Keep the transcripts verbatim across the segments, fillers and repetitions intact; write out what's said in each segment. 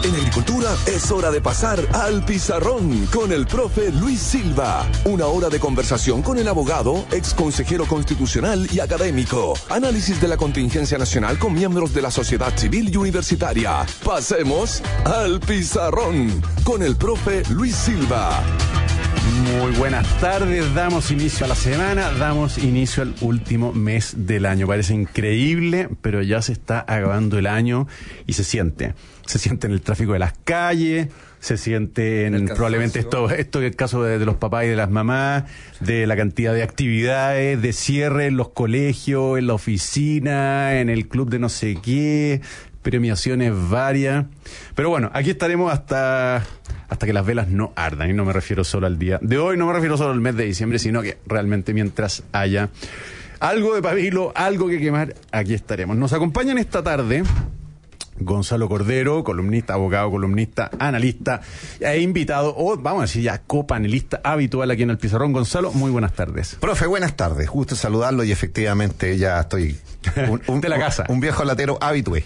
En agricultura es hora de pasar al pizarrón con el profe Luis Silva. Una hora de conversación con el abogado, ex consejero constitucional y académico. Análisis de la contingencia nacional con miembros de la sociedad civil y universitaria. Pasemos al pizarrón con el profe Luis Silva. Muy buenas tardes, damos inicio a la semana, damos inicio al último mes del año. Parece increíble, pero ya se está acabando el año y se siente. Se siente en el tráfico de las calles, se siente en el probablemente esto, esto es el caso de, de los papás y de las mamás, de la cantidad de actividades, de cierre en los colegios, en la oficina, en el club de no sé qué, premiaciones varias. Pero bueno, aquí estaremos hasta... hasta que las velas no ardan, y no me refiero solo al día de hoy, no me refiero solo al mes de diciembre, sino que realmente mientras haya algo de pabilo, algo que quemar, aquí estaremos. Nos acompañan esta tarde Gonzalo Cordero, columnista, abogado, columnista, analista e invitado, o vamos a decir ya copanelista habitual aquí en el Pizarrón. Gonzalo, muy buenas tardes. Profe, buenas tardes, gusto saludarlo y efectivamente ya estoy un, un, de la casa. Un, un viejo latero habitué.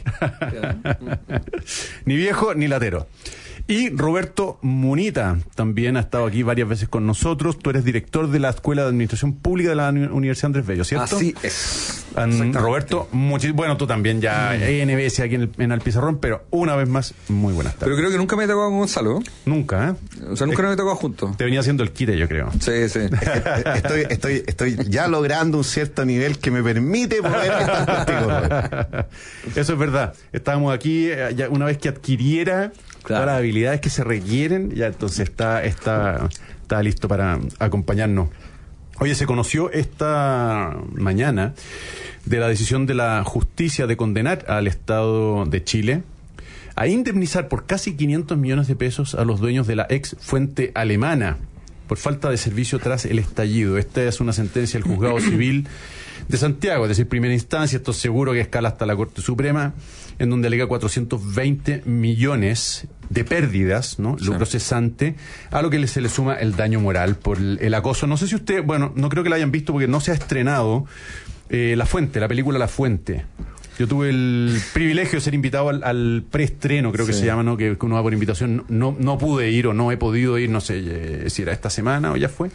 Ni viejo ni latero. Y Roberto Munita también ha estado aquí varias veces con nosotros. Tú eres director de la Escuela de Administración Pública de la Universidad Andrés Bello, ¿cierto? Así es. Um, Roberto, muchis, bueno, tú también ya mm. N B S aquí en el, en el Pizarrón, pero una vez más, muy buenas tardes. Pero creo que nunca me he tocado con Gonzalo. Nunca, ¿eh? O sea, nunca es, me he tocado juntos. Te venía haciendo el quite, yo creo. Sí, sí. estoy, estoy, estoy ya logrando un cierto nivel que me permite poder estar contigo. Eso es verdad. Estábamos aquí, ya una vez que adquiriera... Claro. Todas las habilidades que se requieren, ya entonces está, está, está listo para acompañarnos. Oye, se conoció esta mañana de la decisión de la justicia de condenar al Estado de Chile a indemnizar por casi quinientos millones de pesos a los dueños de la ex fuente alemana por falta de servicio tras el estallido. Esta es una sentencia del Juzgado Civil de Santiago, es decir, primera instancia, esto seguro que escala hasta la Corte Suprema, en donde alega cuatrocientos veinte millones de pérdidas, ¿no? Sí. Lucro cesante, a lo que se le suma el daño moral por el, el acoso. No sé si usted, bueno, no creo que la hayan visto porque no se ha estrenado eh, La Fuente, la película La Fuente. Yo tuve el privilegio de ser invitado al, al preestreno, creo sí. que se llama, ¿no? Que, que uno va por invitación. No, no pude ir o no he podido ir, no sé eh, si era esta semana o ya fue.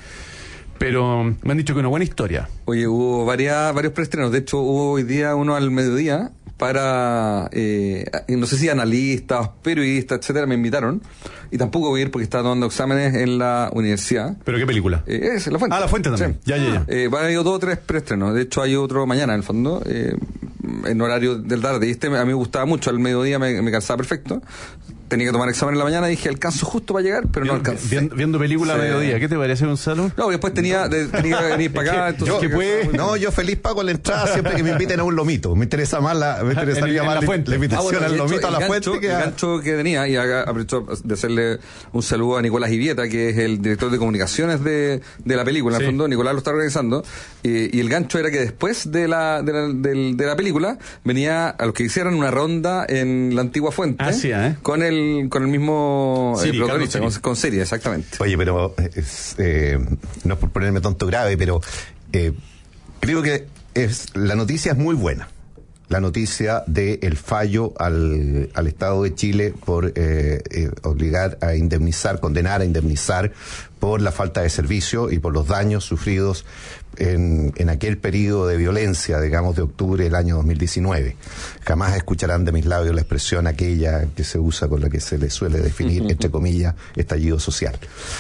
Pero me han dicho que una buena historia. Oye, hubo varias, varios preestrenos. De hecho, hubo hoy día uno al mediodía para, eh, no sé si analistas, periodistas, etcétera, me invitaron. Y tampoco voy a ir porque estaba tomando exámenes en la universidad. ¿Pero qué película? Eh, es La Fuente. Ah, La Fuente también. Sí. Ya, ya, ya. Eh, van a ir dos o tres preestrenos. De hecho, hay otro mañana, en el fondo, eh, en horario del tarde. Y este a mí me gustaba mucho. Al mediodía me, me calzaba perfecto. Tenía que tomar examen en la mañana y dije, alcanzo justo para llegar, pero Bien, no alcanzo. Viendo, viendo película sí. a mediodía, ¿qué te parece, Gonzalo? No, después tenía, de, tenía que venir para acá. Entonces, yo, puede, no, yo feliz pago la entrada siempre que me inviten a un lomito. Me interesa más la, me interesaría en, más en la, la, la invitación ah, bueno, al lomito hecho, a la gancho, fuente. Que el gancho que tenía, y aprovecho de hacerle un saludo a Nicolás Ivieta, que es el director de comunicaciones de, de la película, en el sí. fondo, Nicolás lo está organizando, y, y el gancho era que después de la, de la, de, de la película, venía a los que hicieran una ronda en la antigua fuente, ah, sí, ¿eh? con el, con el mismo Siri, eh, protagonista, con, con Siri, exactamente. Oye, pero es, eh, no es por ponerme tonto grave, pero eh, creo que es la noticia es muy buena. La noticia del fallo al, al Estado de Chile por eh, eh, obligar a indemnizar, condenar a indemnizar por la falta de servicio y por los daños sufridos en, en aquel periodo de violencia, digamos, de octubre del año dos mil diecinueve. Jamás escucharán de mis labios la expresión aquella que se usa con la que se le suele definir, entre comillas, estallido social.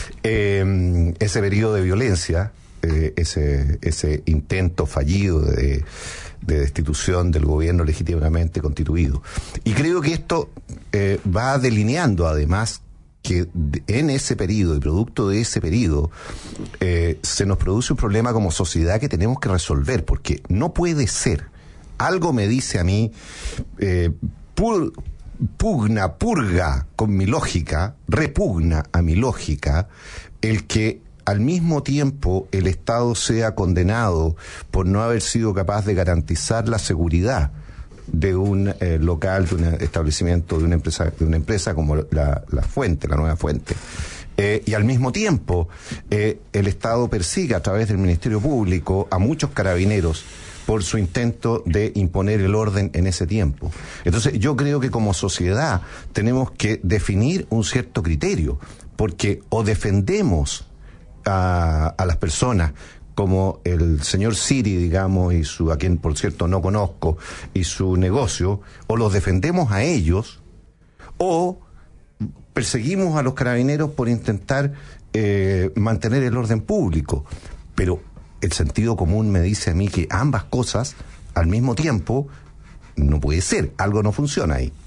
Eh, ese periodo de violencia, eh, ese, ese intento fallido de de destitución del gobierno legítimamente constituido. Y creo que esto eh, va delineando además que en ese periodo y producto de ese periodo eh, se nos produce un problema como sociedad que tenemos que resolver, porque no puede ser, algo me dice a mí, eh, pur, pugna, purga con mi lógica, repugna a mi lógica, el que al mismo tiempo el Estado sea condenado por no haber sido capaz de garantizar la seguridad de un eh, local, de un establecimiento, de una empresa, de una empresa como la, la Fuente, la Nueva Fuente. Eh, y al mismo tiempo eh, el Estado persigue a través del Ministerio Público a muchos carabineros por su intento de imponer el orden en ese tiempo. Entonces, yo creo que como sociedad tenemos que definir un cierto criterio, porque o defendemos a, a las personas como el señor Siri, digamos, y su, a quien por cierto no conozco, y su negocio, o los defendemos a ellos, o perseguimos a los carabineros por intentar eh, mantener el orden público. Pero el sentido común me dice a mí que ambas cosas al mismo tiempo no puede ser, algo no funciona ahí.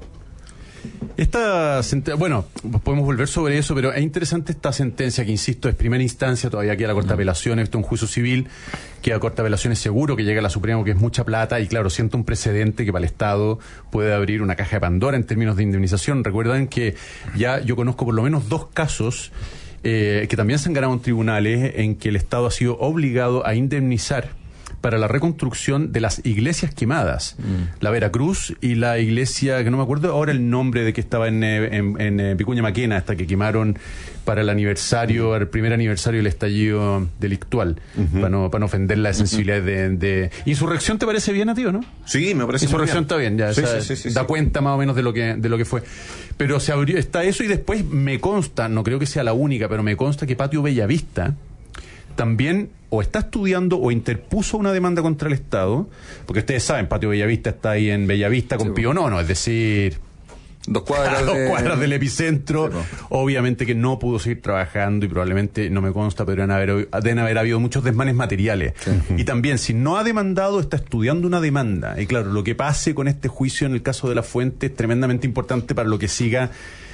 Esta sentencia, bueno, podemos volver sobre eso, pero es interesante esta sentencia que, insisto, es primera instancia, todavía queda la corte de apelaciones, esto es un juicio civil, queda corte de apelaciones seguro, que llega a la Suprema, que es mucha plata, y claro, siento un precedente que para el Estado puede abrir una caja de Pandora en términos de indemnización. Recuerdan que ya yo conozco por lo menos dos casos eh, que también se han ganado en tribunales en que el Estado ha sido obligado a indemnizar para la reconstrucción de las iglesias quemadas, mm. la Veracruz y la iglesia, que no me acuerdo ahora el nombre de que estaba en, en, en, en Vicuña Maquena, hasta que quemaron para el aniversario, el primer aniversario del estallido delictual, uh-huh. para, no, para no ofender la sensibilidad uh-huh. de, de... ¿Insurrección te parece bien a ti o no? Sí, me parece Insurrección muy bien. está bien, ya, sí, o sea, sí, sí, sí, da sí. cuenta más o menos de lo que de lo que fue. Pero se abrió, está eso, y después me consta, no creo que sea la única, pero me consta que Patio Bellavista también o está estudiando o interpuso una demanda contra el Estado, porque ustedes saben, Patio Bellavista está ahí en Bellavista con sí, Pío Nono, es decir, dos cuadras, a dos de... cuadras del epicentro. Sí, obviamente que no pudo seguir trabajando y probablemente, no me consta, pero deben haber, deben haber habido muchos desmanes materiales. Sí. Y también, si no ha demandado, está estudiando una demanda. Y claro, lo que pase con este juicio en el caso de La Fuente es tremendamente importante para lo que siga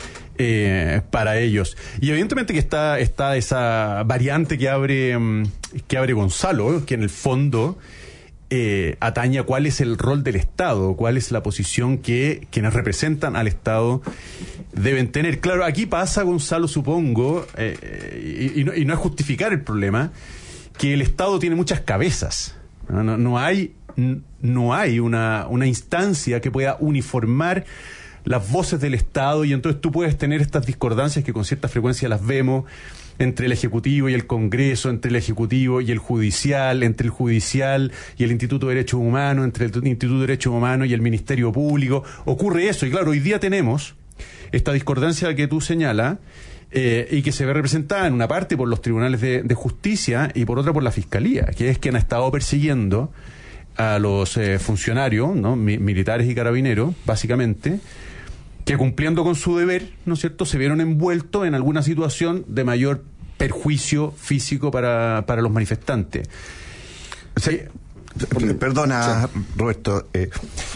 Eh, para ellos. Y evidentemente que está, está esa variante que abre que abre Gonzalo, que en el fondo eh, atañe a cuál es el rol del Estado, cuál es la posición que quienes representan al Estado deben tener. Claro, aquí pasa, Gonzalo, supongo, eh, y, y, no, y no es justificar el problema, que el Estado tiene muchas cabezas. No, no, no hay, no hay una, una instancia que pueda uniformar las voces del Estado, y entonces tú puedes tener estas discordancias que con cierta frecuencia las vemos entre el Ejecutivo y el Congreso, entre el Ejecutivo y el Judicial, entre el Judicial y el Instituto de Derechos Humanos, entre el Instituto de Derechos Humanos y el Ministerio Público. Ocurre eso, y claro, hoy día tenemos esta discordancia que tú señalas, eh, y que se ve representada en una parte por los tribunales de, de justicia y por otra por la Fiscalía, que es quien ha estado persiguiendo a los eh, funcionarios, ¿no? Mi, militares y carabineros, básicamente, que cumpliendo con su deber, ¿no es cierto?, se vieron envueltos en alguna situación de mayor perjuicio físico para, para los manifestantes. Sí. Eh, perdona, sí. Roberto, eh,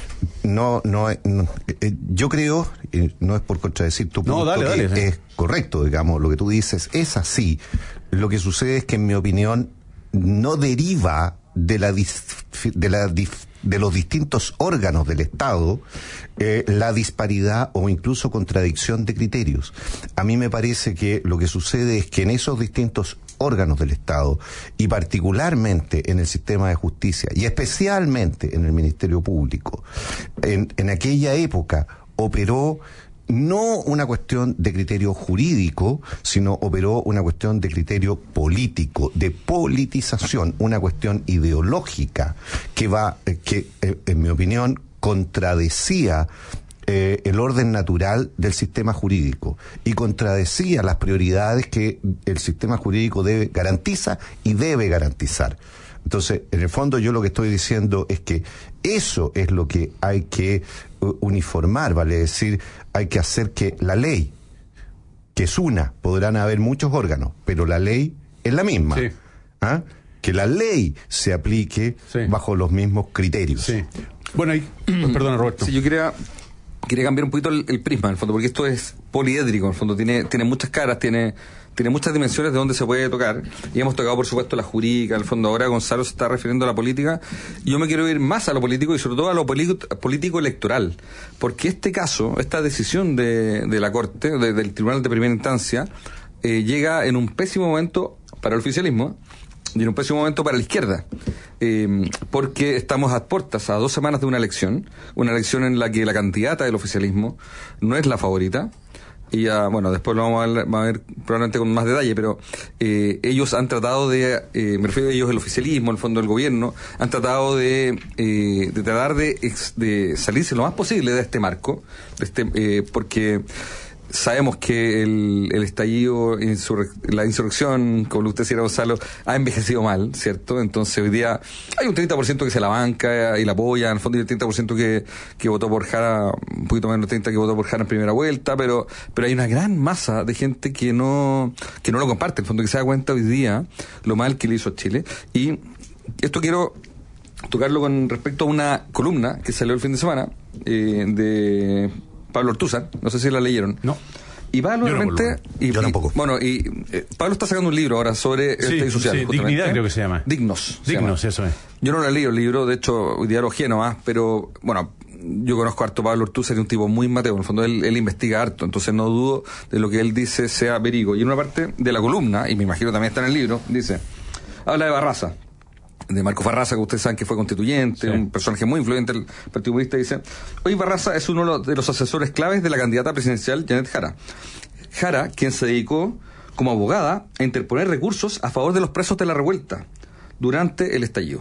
no, no, no eh, yo creo, eh, no es por contradecir tu punto, no, dale, dale, que es correcto, digamos, lo que tú dices es así. Lo que sucede es que, en mi opinión, no deriva de la, de la de los distintos órganos del Estado eh, la disparidad o incluso contradicción de criterios. A mí me parece que lo que sucede es que en esos distintos órganos del Estado, y particularmente en el sistema de justicia, y especialmente en el Ministerio Público, en, en aquella época operó no una cuestión de criterio jurídico, sino operó una cuestión de criterio político, de politización, una cuestión ideológica que va, que en mi opinión contradecía eh, el orden natural del sistema jurídico y contradecía las prioridades que el sistema jurídico debe garantiza y debe garantizar. Entonces, en el fondo, yo lo que estoy diciendo es que eso es lo que hay que uniformar, vale decir, hay que hacer que la ley, que es una, podrán haber muchos órganos, pero la ley es la misma. Sí. ¿Ah? Que la ley se aplique sí. bajo los mismos criterios. Sí. Bueno, y, perdona, Roberto. Sí, yo quería, quería cambiar un poquito el, el prisma, en el fondo, porque esto es poliédrico, en el fondo, tiene, tiene muchas caras, tiene... tiene muchas dimensiones de donde se puede tocar, y hemos tocado, por supuesto, la jurídica. En el fondo, ahora Gonzalo se está refiriendo a la política, y yo me quiero ir más a lo político y sobre todo a lo político electoral, porque este caso, esta decisión de, de la Corte, de, del Tribunal de Primera Instancia, eh, llega en un pésimo momento para el oficialismo y en un pésimo momento para la izquierda, eh, porque estamos a puertas, a dos semanas de una elección, una elección en la que la candidata del oficialismo no es la favorita. y ya, bueno, después lo vamos a ver, vamos a ver probablemente con más detalle, pero eh, ellos han tratado de, eh, me refiero a ellos, el oficialismo, el fondo del gobierno, han tratado de, eh, de tratar de, ex, de salirse lo más posible de este marco, de este, eh, porque sabemos que el, el estallido, insur- la insurrección, como usted decía, Gonzalo, ha envejecido mal, ¿cierto? Entonces hoy día hay un treinta por ciento que se la banca y la apoya, en el fondo, y el treinta por ciento que, que votó por Jara, un poquito menos del treinta por ciento que votó por Jara en primera vuelta, pero pero hay una gran masa de gente que no que no lo comparte, en el fondo, que se da cuenta hoy día lo mal que le hizo a Chile. Y esto quiero tocarlo con respecto a una columna que salió el fin de semana eh, de Pablo Ortúzar, no sé si la leyeron. No. Y Pablo Yo realmente... No, y, Yo y, tampoco. Bueno, y eh, Pablo está sacando un libro ahora sobre el Sí, estallido social. sí, Dignidad creo que se llama. Dignos. se Dignos, llama. eso es. Yo no lo he leído el libro, de hecho, hoy día lo ojé nomás, pero bueno, yo conozco harto a Pablo Ortúzar, es un tipo muy mateo, en el fondo él, él investiga harto, entonces no dudo de lo que él dice sea verídico. Y en una parte de la columna, y me imagino también está en el libro, dice, habla de Barraza, de Marcos Barraza, que ustedes saben que fue constituyente, sí. Un personaje muy influyente del Partido Comunista, dice, hoy Barraza es uno de los asesores claves de la candidata presidencial Janet Jara. Jara, quien se dedicó como abogada a interponer recursos a favor de los presos de la revuelta durante el estallido.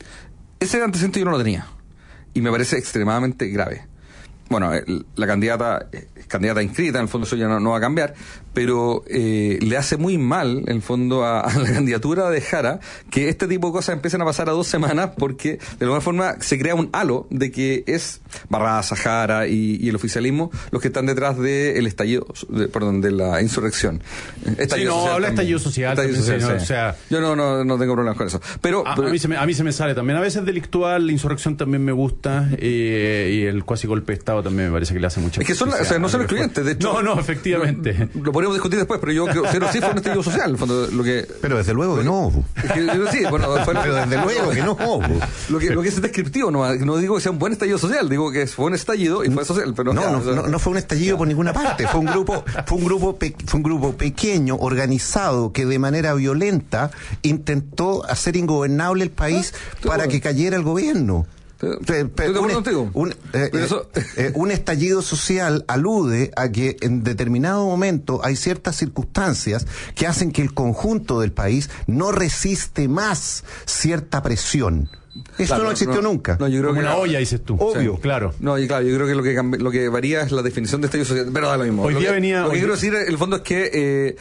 Ese antecedente yo no lo tenía, y me parece extremadamente grave. Bueno, la candidata es candidata inscrita, en el fondo eso ya no, no va a cambiar, pero eh, le hace muy mal, en el fondo, a, a la candidatura de Jara que este tipo de cosas empiecen a pasar a dos semanas, porque de alguna forma se crea un halo de que es Barraza, Jara y, y el oficialismo los que están detrás del estallido, de, perdón, de la insurrección. Estallido sí, no, social habla también. estallido social. Estallido social, social sí. sí. O sea, yo no, no, no tengo problemas con eso. Pero, a, pero a, mí se me, a mí se me sale también. A veces delictual, la insurrección también me gusta, eh, y el cuasi golpe de Estado también me parece que le hace mucha. Es que son, la, o sea, no son excluyentes, de hecho. No, no, efectivamente. Lo, lo podríamos discutir después, pero yo creo que sí fue un estallido social, fondo, lo que. Pero desde luego que no. Es que, sí, bueno, fue, pero desde luego que no. Lo que, lo que es descriptivo, no, no digo que sea un buen estallido social, digo que fue un estallido y fue social, pero no, ya, no, o sea, no, no fue un estallido por ninguna parte, fue un grupo, fue un grupo, pe, fue un grupo pequeño, organizado, que de manera violenta intentó hacer ingobernable el país ah, para bueno. que cayera el gobierno. Pe, pe, un, un, eh, eso... eh, un estallido social alude a que en determinado momento hay ciertas circunstancias que hacen que el conjunto del país no resiste más cierta presión. Esto claro, no existió no, nunca. No, yo creo Como que una no. olla, dices tú. Obvio. Sí, claro. No, y claro, yo creo que lo que cambi- lo que varía es la definición de estallido social, pero da lo mismo. Hoy lo día que, venía... Lo que hoy quiero día... decir, en el fondo, es que... Eh,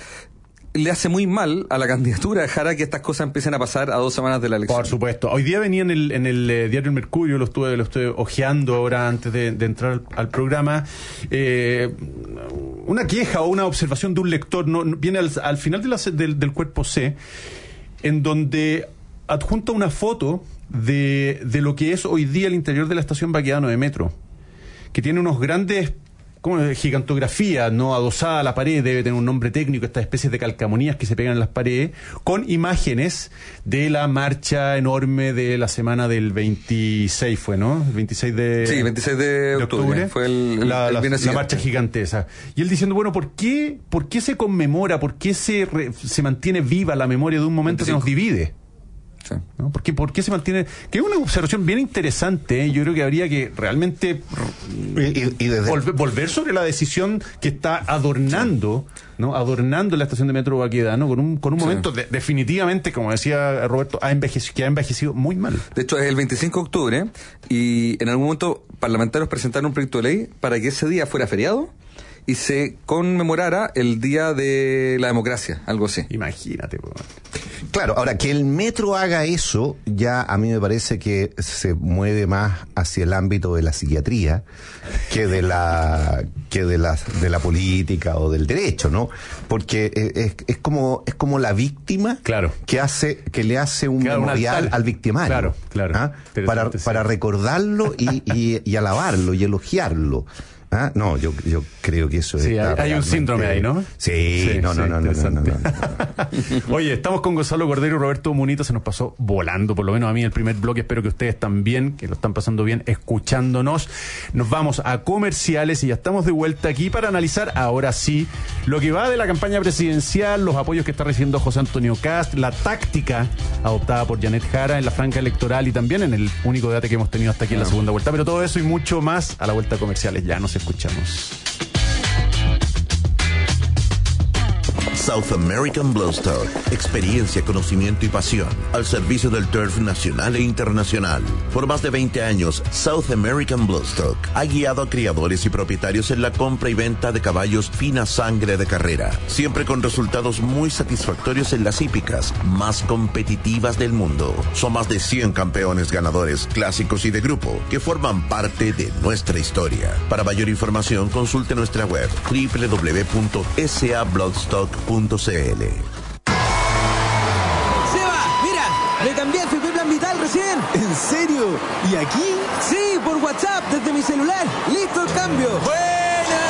le hace muy mal a la candidatura de Jara que estas cosas empiecen a pasar a dos semanas de la elección. Por supuesto. Hoy día venía en el, en el eh, diario El Mercurio, lo estuve, lo estuve ojeando ahora antes de, de entrar al, al programa, eh, una queja o una observación de un lector, no, viene al, al final de la, del, del cuerpo C, en donde adjunta una foto de, de lo que es hoy día el interior de la estación Baquedano de metro, que tiene unos grandes... como gigantografía, no adosada a la pared, debe tener un nombre técnico, estas especies de calcamonías que se pegan en las paredes, con imágenes de la marcha enorme de la semana del veintiséis, fue, ¿no? El veintiséis de, sí, veintiséis de octubre, octubre fue el, el, la, el la, la marcha gigantesca. Y él diciendo, bueno, ¿por qué, por qué se conmemora, por qué se, re, se mantiene viva la memoria de un momento veinticinco. Que nos divide? Sí. ¿No? ¿Por qué, ¿Por qué se mantiene? Que es una observación bien interesante, ¿eh? Yo creo que habría que realmente y, y, y desde... volver, volver sobre la decisión que está adornando, sí. ¿no? Adornando la estación de metro Baquedano con un, con un sí. momento de, definitivamente, como decía Roberto, ha envejecido, que ha envejecido muy mal. De hecho, es el veinticinco de octubre y en algún momento parlamentarios presentaron un proyecto de ley para que ese día fuera feriado y se conmemorara el Día de la Democracia, algo así. Imagínate. Bro. Claro, ahora que el metro haga eso, ya a mí me parece que se mueve más hacia el ámbito de la psiquiatría que de la que de la de la política o del derecho, ¿no? Porque es, es como es como la víctima claro. que hace que le hace un claro, memorial al victimario, claro, claro. ¿ah? para para recordarlo y, y, y alabarlo y elogiarlo. Ah, no, yo yo creo que eso sí, está hay, hay un síndrome ahí, ¿no? Sí, sí no, no, sí, no, no, no, no, no, no. Oye, estamos con Gonzalo Cordero y Roberto Munito, se nos pasó volando, por lo menos a mí el primer bloque, espero que ustedes también, que lo están pasando bien escuchándonos. Nos vamos a comerciales y ya estamos de vuelta aquí para analizar, ahora sí, lo que va de la campaña presidencial, los apoyos que está recibiendo José Antonio Kast, la táctica adoptada por Janet Jara en la franja electoral y también en el único debate que hemos tenido hasta aquí en la segunda vuelta, pero todo eso y mucho más a la vuelta comerciales, ya nos escuchamos. South American Bloodstock. Experiencia, conocimiento y pasión al servicio del turf nacional e internacional. Por más de veinte años, South American Bloodstock ha guiado a criadores y propietarios en la compra y venta de caballos fina sangre de carrera, siempre con resultados muy satisfactorios en las hípicas más competitivas del mundo. Son más de cien campeones ganadores, clásicos y de grupo, que forman parte de nuestra historia. Para mayor información, consulte nuestra web doble u doble u doble u punto s a bloodstock punto c l. Seba, mira, me cambié a F P Plan Vital recién. ¿En serio? ¿Y aquí? Sí, por WhatsApp, desde mi celular. ¡Listo el cambio! ¡Buena!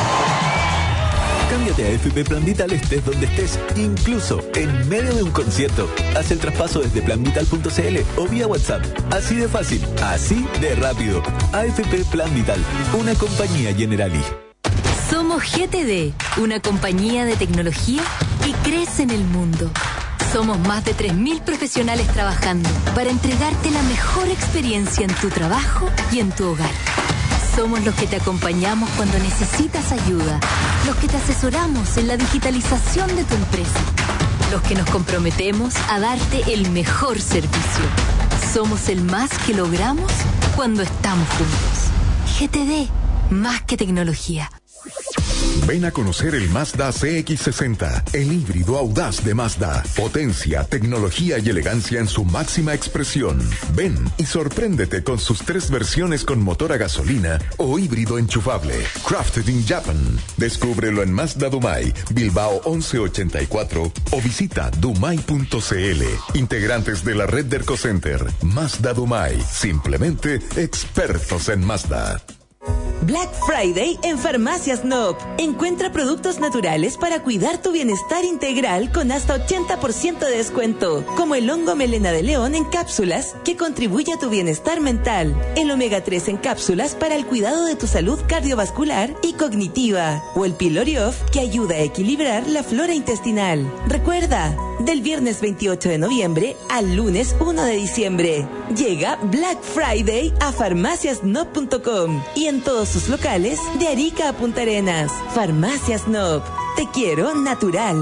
Cámbiate a F P Plan Vital estés donde estés, incluso en medio de un concierto. Haz el traspaso desde plan vital punto c l o vía WhatsApp. Así de fácil, así de rápido. A F P Plan Vital, una compañía Generali. Somos G T D, una compañía de tecnología que crece en el mundo. Somos más de tres mil profesionales trabajando para entregarte la mejor experiencia en tu trabajo y en tu hogar. Somos los que te acompañamos cuando necesitas ayuda, los que te asesoramos en la digitalización de tu empresa, los que nos comprometemos a darte el mejor servicio. Somos el más que logramos cuando estamos juntos. G T D, más que tecnología. Ven a conocer el Mazda C X sesenta, el híbrido audaz de Mazda. Potencia, tecnología y elegancia en su máxima expresión. Ven y sorpréndete con sus tres versiones con motor a gasolina o híbrido enchufable. Crafted in Japan. Descúbrelo en Mazda Dumai, Bilbao once ochenta y cuatro o visita dumai punto c l. Integrantes de la red de Ercocenter. Mazda Dumai. Simplemente expertos en Mazda. Black Friday en Farmacias Noop. Encuentra productos naturales para cuidar tu bienestar integral con hasta ochenta por ciento de descuento, como el hongo melena de león en cápsulas que contribuye a tu bienestar mental, el omega tres en cápsulas para el cuidado de tu salud cardiovascular y cognitiva, o el pylori off que ayuda a equilibrar la flora intestinal. Recuerda, del viernes veintiocho de noviembre al lunes uno de diciembre. Llega Black Friday a farmacias noop punto com y en todos sus locales de Arica a Punta Arenas. Farmacias Noop. Te quiero natural.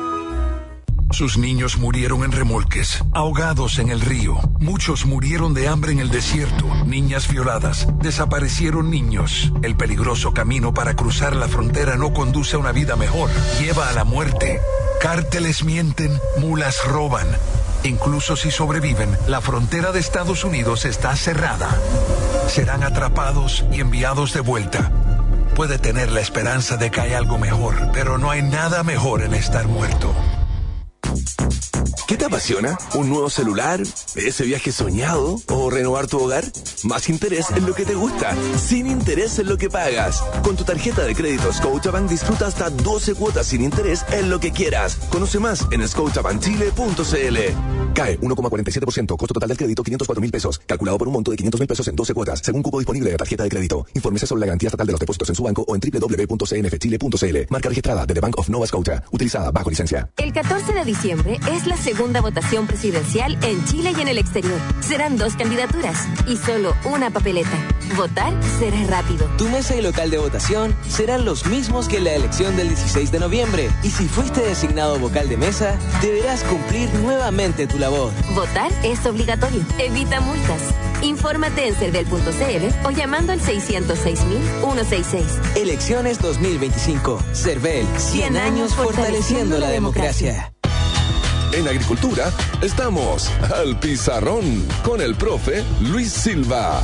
Sus niños murieron en remolques, ahogados en el río. Muchos murieron de hambre en el desierto. Niñas violadas. Desaparecieron niños. El peligroso camino para cruzar la frontera no conduce a una vida mejor. Lleva a la muerte. Cárteles mienten, mulas roban. Incluso si sobreviven, la frontera de Estados Unidos está cerrada. Serán atrapados y enviados de vuelta. Puede tener la esperanza de que hay algo mejor, pero no hay nada mejor en estar muerto. ¿Qué te apasiona? ¿Un nuevo celular? ¿Ese viaje soñado? ¿O renovar tu hogar? Más interés en lo que te gusta, sin interés en lo que pagas. Con tu tarjeta de crédito Scotiabank disfruta hasta doce cuotas sin interés en lo que quieras. Conoce más en scotiabank chile punto c l. C A E uno coma cuarenta y siete por ciento, costo total del crédito quinientos cuatro mil pesos, calculado por un monto de quinientos mil pesos en doce cuotas, según cupo disponible de tarjeta de crédito. Infórmese sobre la garantía estatal de los depósitos en su banco o en doble u doble u doble u punto c n f chile punto c l. Marca registrada de The Bank of Nova Scotia, utilizada bajo licencia. El catorce de diciembre es la segunda votación presidencial en Chile y en el exterior. Serán dos candidaturas y solo una papeleta. Votar será rápido. Tu mesa y local de votación serán los mismos que en la elección del dieciséis de noviembre. Y si fuiste designado vocal de mesa, deberás cumplir nuevamente tu labor. Votar es obligatorio. Evita multas. Infórmate en cervel punto c l o llamando al seiscientos seis mil ciento sesenta y seis. Elecciones dos mil veinticinco. Cervel, cien años fortaleciendo la democracia. En Agricultura, estamos al pizarrón con el profe Luis Silva.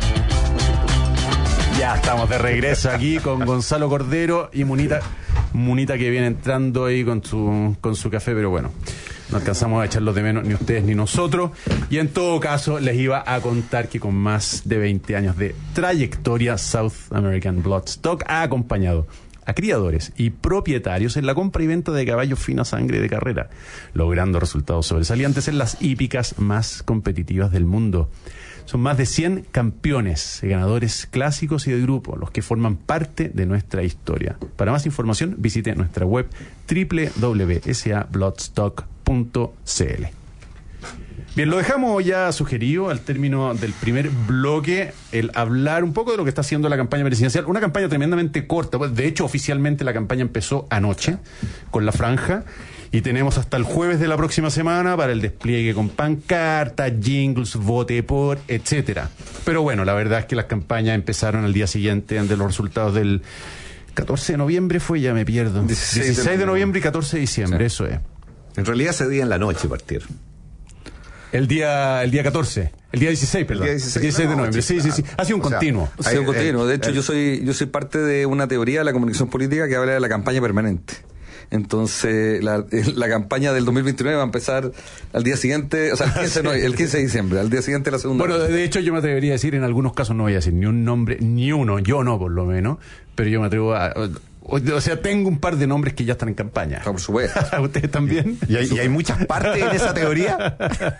Ya estamos de regreso aquí con Gonzalo Cordero y Munita, Munita que viene entrando ahí con su, con su café, pero bueno, no alcanzamos a echarlos de menos ni ustedes ni nosotros. Y en todo caso, les iba a contar que con más de veinte años de trayectoria, South American Bloodstock ha acompañado a criadores y propietarios en la compra y venta de caballos fina sangre de carrera, logrando resultados sobresalientes en las hípicas más competitivas del mundo. Son más de cien campeones, ganadores clásicos y de grupo, los que forman parte de nuestra historia. Para más información, visite nuestra web doble u doble u doble u punto s a bloodstock punto c l. Bien, lo dejamos ya sugerido al término del primer bloque, el hablar un poco de lo que está haciendo la campaña presidencial. Una campaña tremendamente corta. De hecho, oficialmente la campaña empezó anoche con la franja. Y tenemos hasta el jueves de la próxima semana para el despliegue con pancartas, jingles, vote por, etcétera. Pero bueno, la verdad es que las campañas empezaron al día siguiente de los resultados del catorce de noviembre fue, ya me pierdo. dieciséis de noviembre y catorce de diciembre, sí. Eso es. En realidad ese día en la noche partieron. El día, el día catorce, el día dieciséis, perdón. El día dieciséis, dieciséis de noviembre, sí, sí, sí. Ha sido un o continuo. Ha sido un continuo. De hecho, yo soy, yo soy parte de una teoría de la comunicación política que habla de la campaña permanente. Entonces, la, la campaña del dos mil veintinueve va a empezar al día siguiente, o sea, el quince, no, el quince de diciembre, al día siguiente de la segunda. Bueno, de hecho, yo me atrevería a decir, en algunos casos no voy a decir ni un nombre, ni uno, yo no, por lo menos, pero yo me atrevo a... O, o sea, tengo un par de nombres que ya están en campaña. Por supuesto. ¿Ustedes también? ¿Y hay, y hay muchas partes en esa teoría?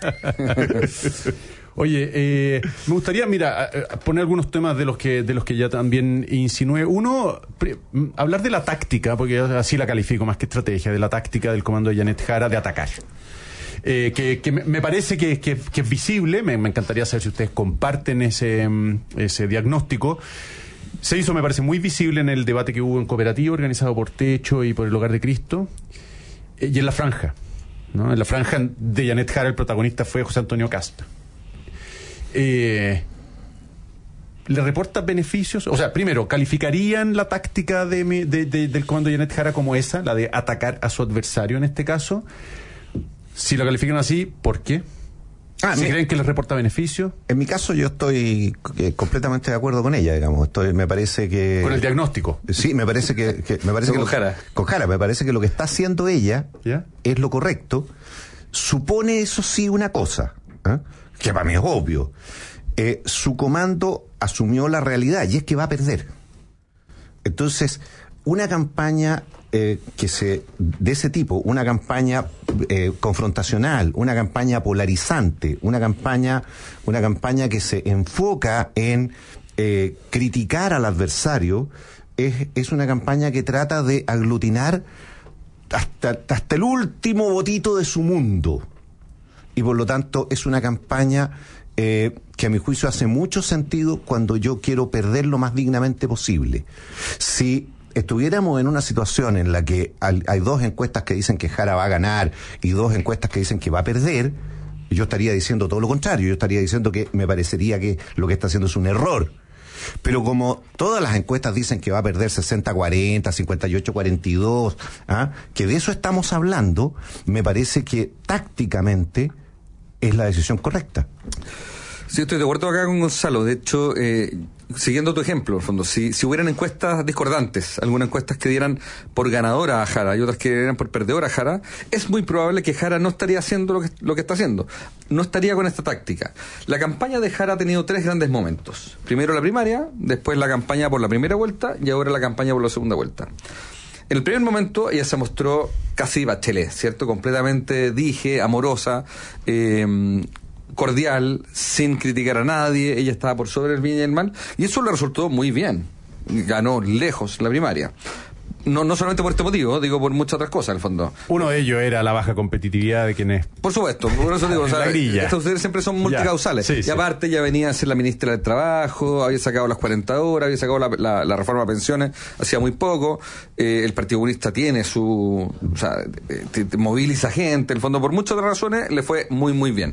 Oye, eh, me gustaría, mira, poner algunos temas de los que de los que ya también insinué. Uno, pre, hablar de la táctica, porque así la califico más que estrategia, de la táctica del comando de Janet Jara de atacar. Eh, que, que me parece que, que, que es visible, me, me encantaría saber si ustedes comparten ese, ese diagnóstico. Se hizo, me parece, muy visible en el debate que hubo en Cooperativo, organizado por Techo y por el Hogar de Cristo, eh, y en la franja, ¿no? En la franja de Janet Jara el protagonista fue José Antonio Casta. Eh, ¿Le reporta beneficios? O sea, primero, ¿calificarían la táctica de, de, de, del comando de Janet Jara como esa, la de atacar a su adversario en este caso? Si lo califican así, ¿por qué? Ah, ¿Si creen que les reporta beneficio? En mi caso yo estoy eh, completamente de acuerdo con ella, digamos. Estoy, me parece que... ¿Con el diagnóstico? Sí, me parece que... que me parece que con lo, Jara. Con Jara, me parece que lo que está haciendo ella ¿Ya? es lo correcto. Supone, eso sí, una cosa, ¿eh? que para mí es obvio. Eh, su comando asumió la realidad y es que va a perder. Entonces, una campaña... Eh, que se de ese tipo, una campaña eh, confrontacional, una campaña polarizante, una campaña, una campaña que se enfoca en eh, criticar al adversario, es, es una campaña que trata de aglutinar hasta, hasta el último botito de su mundo. Y por lo tanto es una campaña eh, que a mi juicio hace mucho sentido cuando yo quiero perder lo más dignamente posible. Si estuviéramos en una situación en la que hay, hay dos encuestas que dicen que Jara va a ganar y dos encuestas que dicen que va a perder, yo estaría diciendo todo lo contrario. Yo estaría diciendo que me parecería que lo que está haciendo es un error. Pero como todas las encuestas dicen que va a perder sesenta cuarenta, cincuenta y ocho cuarenta y dos, ¿ah? que de eso estamos hablando, me parece que tácticamente es la decisión correcta. Sí, estoy de acuerdo acá con Gonzalo. De hecho, eh, siguiendo tu ejemplo, en el fondo, si, si hubieran encuestas discordantes, algunas encuestas que dieran por ganadora a Jara y otras que dieran por perdedora a Jara, es muy probable que Jara no estaría haciendo lo que, lo que está haciendo. No estaría con esta táctica. La campaña de Jara ha tenido tres grandes momentos. Primero la primaria, después la campaña por la primera vuelta y ahora la campaña por la segunda vuelta. En el primer momento ella se mostró casi Bachelet, ¿cierto? Completamente dije, amorosa, eh... cordial, sin criticar a nadie. Ella estaba por sobre el bien y el mal y eso le resultó muy bien. Ganó lejos la primaria. No, no solamente por este motivo, digo por muchas otras cosas, en el fondo. Uno de ellos era la baja competitividad de quienes... Por supuesto, por eso digo, o sea, estos siempre son multicausales. Sí, y sí. Aparte ya venía a ser la ministra del Trabajo, había sacado las cuarenta horas, había sacado la, la, la reforma a pensiones, hacía muy poco. Eh, el Partido Comunista tiene su... O sea, te, te moviliza gente, en el fondo, por muchas otras razones, le fue muy, muy bien.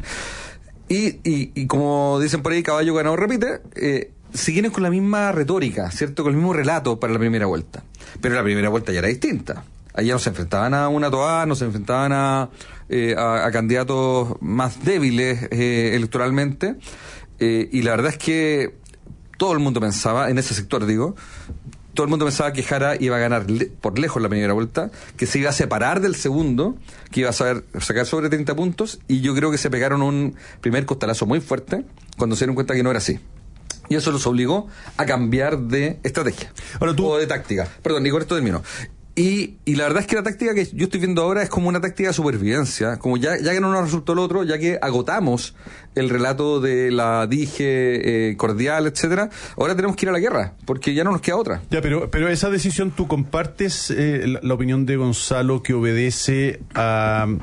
Y, y, y como dicen por ahí, caballo ganador repite, eh, siguieron con la misma retórica, ¿cierto? Con el mismo relato para la primera vuelta. Pero la primera vuelta ya era distinta. Allá no se enfrentaban a una toada, no se enfrentaban a, eh, a, a candidatos más débiles eh, electoralmente. Eh, y la verdad es que todo el mundo pensaba, en ese sector digo, todo el mundo pensaba que Jara iba a ganar le- por lejos la primera vuelta, que se iba a separar del segundo, que iba a saber sacar sobre treinta puntos, y yo creo que se pegaron un primer costalazo muy fuerte cuando se dieron cuenta que no era así. Y eso los obligó a cambiar de estrategia. Ahora tú... O de táctica. Perdón, y con esto termino. Y, y la verdad es que la táctica que yo estoy viendo ahora es como una táctica de supervivencia. Como ya, ya que no nos resultó el otro, ya que agotamos el relato de la dije eh, cordial, etcétera, ahora tenemos que ir a la guerra, porque ya no nos queda otra. Ya, pero, pero esa decisión, ¿tú compartes eh, la, la opinión de Gonzalo que obedece a,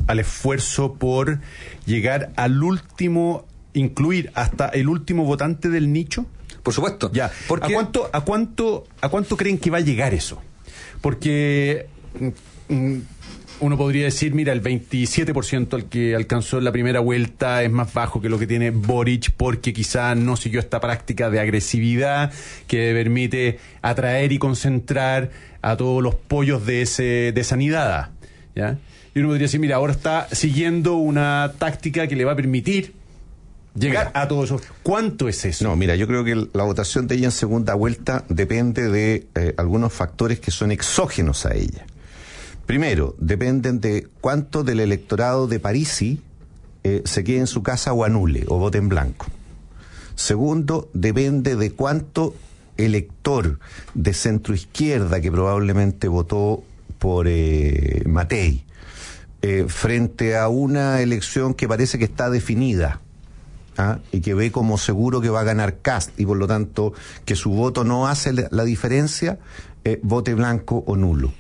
al esfuerzo por llegar al último, incluir hasta el último votante del nicho? Por supuesto. Ya. Porque... ¿A cuánto, a cuánto, a cuánto creen que va a llegar eso? Porque mm, uno podría decir, mira, el veintisiete por ciento al que alcanzó en la primera vuelta es más bajo que lo que tiene Boric, porque quizá no siguió esta práctica de agresividad que permite atraer y concentrar a todos los pollos de ese de esa nidada, ¿ya? Y uno podría decir, mira, ahora está siguiendo una táctica que le va a permitir llegar mira, a todo eso. ¿Cuánto es eso? No, mira, yo creo que la votación de ella en segunda vuelta depende de eh, algunos factores que son exógenos a ella. Primero, dependen de cuánto del electorado de Parisi eh, se quede en su casa o anule o vote en blanco. Segundo, depende de cuánto elector de centro izquierda que probablemente votó por eh, Matei eh, frente a una elección que parece que está definida. ¿Ah? Y que ve como seguro que va a ganar Kast y por lo tanto que su voto no hace la diferencia, eh, vote blanco o nulo.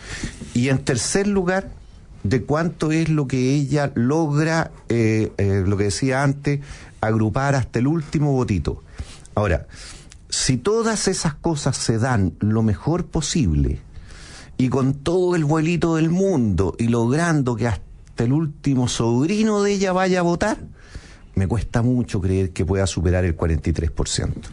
Y en tercer lugar, de cuánto es lo que ella logra, eh, eh, lo que decía antes, agrupar hasta el último votito. Ahora, si todas esas cosas se dan lo mejor posible y con todo el vuelito del mundo y logrando que hasta el último sobrino de ella vaya a votar, me cuesta mucho creer que pueda superar el cuarenta y tres por ciento.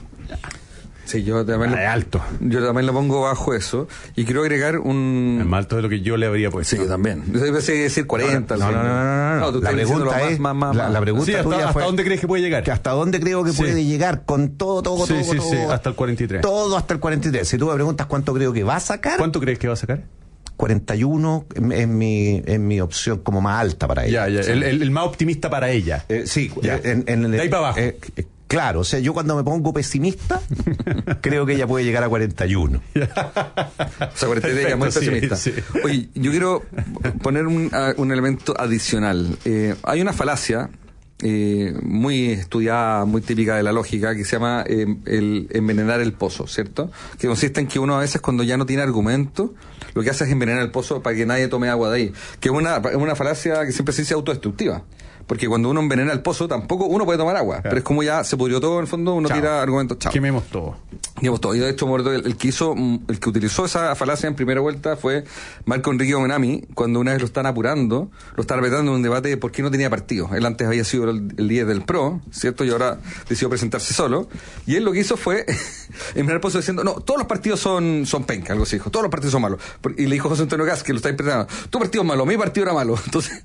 Sí, yo también, ah, lo, alto. yo también lo pongo bajo eso. Y quiero agregar un... Es más alto de lo que yo le habría puesto. Sí, yo también. Yo pensé decir cuarenta. No, no, no, no, no, no. no la pregunta es... Más, más, más, la, la pregunta sí, hasta, tuya ¿hasta fue... dónde crees que puede llegar? Que hasta dónde creo que sí. puede llegar con todo, todo, sí, todo, sí, todo. Sí, hasta el cuarenta y tres. Todo hasta el cuarenta y tres. Si tú me preguntas cuánto creo que va a sacar... ¿Cuánto crees que va a sacar? cuarenta y uno es mi, es mi opción como más alta para ella. Ya, ya. O sea, el, el, el más optimista para ella. Eh, sí, ya. En, en, de ahí para abajo. Eh, eh, claro, o sea, yo cuando me pongo pesimista, creo que ella puede llegar a cuarenta y uno. O sea, cuarenta y tres ya muy pesimista. Sí, sí. Oye, yo quiero poner un, un elemento adicional. Eh, hay una falacia eh, muy estudiada, muy típica de la lógica, que se llama eh, el envenenar el pozo, ¿cierto? Que consiste en que uno a veces cuando ya no tiene argumento, lo que hace es envenenar el pozo para que nadie tome agua de ahí. Que es una, una falacia que siempre se dice autodestructiva. Porque cuando uno envenena el pozo, tampoco uno puede tomar agua. Claro. Pero es como ya se pudrió todo en el fondo, uno chao. Tira argumentos, chao. Quememos todo. Quememos todo. Y de hecho, el, el que hizo, el que utilizó esa falacia en primera vuelta fue Marco Enrique Omenami, cuando una vez lo están apurando, lo están apretando en un debate de por qué no tenía partido. Él antes había sido el, el líder del P R O, ¿cierto? Y ahora decidió presentarse solo. Y él lo que hizo fue envenenar el pozo diciendo, no, todos los partidos son, son penca, algo así dijo, todos los partidos son malos. Y le dijo José Antonio Kast, que lo está interpretando, tu partido es malo, mi partido era malo. Entonces...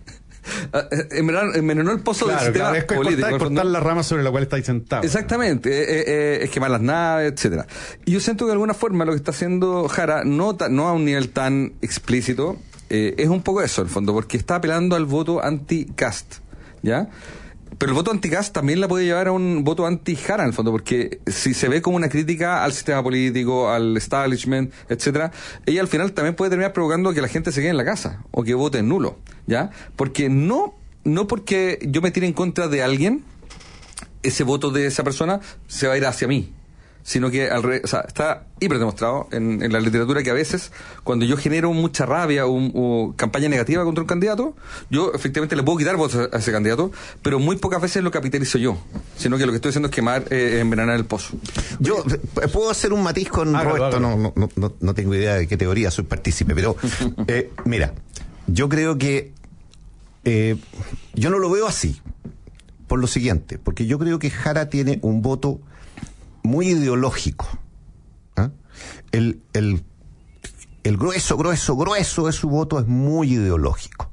envenenó el pozo claro, del sistema claro, es político. Cortar, cortar la rama sobre la cual estáis sentados. Exactamente, eh, eh, es quemar las naves, etcétera. Y yo siento que de alguna forma lo que está haciendo Jara, no, ta, no a un nivel tan explícito, eh, es un poco eso, en el fondo, porque está apelando al voto anti-Kast, ¿ya? Pero el voto anti-Kast también la puede llevar a un voto anti-Jara, en el fondo, porque si se ve como una crítica al sistema político, al establishment, etcétera, ella al final también puede terminar provocando que la gente se quede en la casa o que vote en nulo, ¿ya? Porque no, no porque yo me tire en contra de alguien, ese voto de esa persona se va a ir hacia mí, sino que al re, o sea, está hiper demostrado en, en la literatura que a veces cuando yo genero mucha rabia o, o campaña negativa contra un candidato, yo efectivamente le puedo quitar votos a ese candidato, pero muy pocas veces lo capitalizo yo, sino que lo que estoy haciendo es quemar, eh, envenenar el pozo. Yo puedo hacer un matiz con hágalo, Roberto, hágalo. No, no, no, no tengo idea de qué teoría soy partícipe, pero eh, mira, yo creo que eh, yo no lo veo así, por lo siguiente, porque yo creo que Jara tiene un voto muy ideológico. ¿Ah? El, el, el grueso, grueso, grueso de su voto es muy ideológico.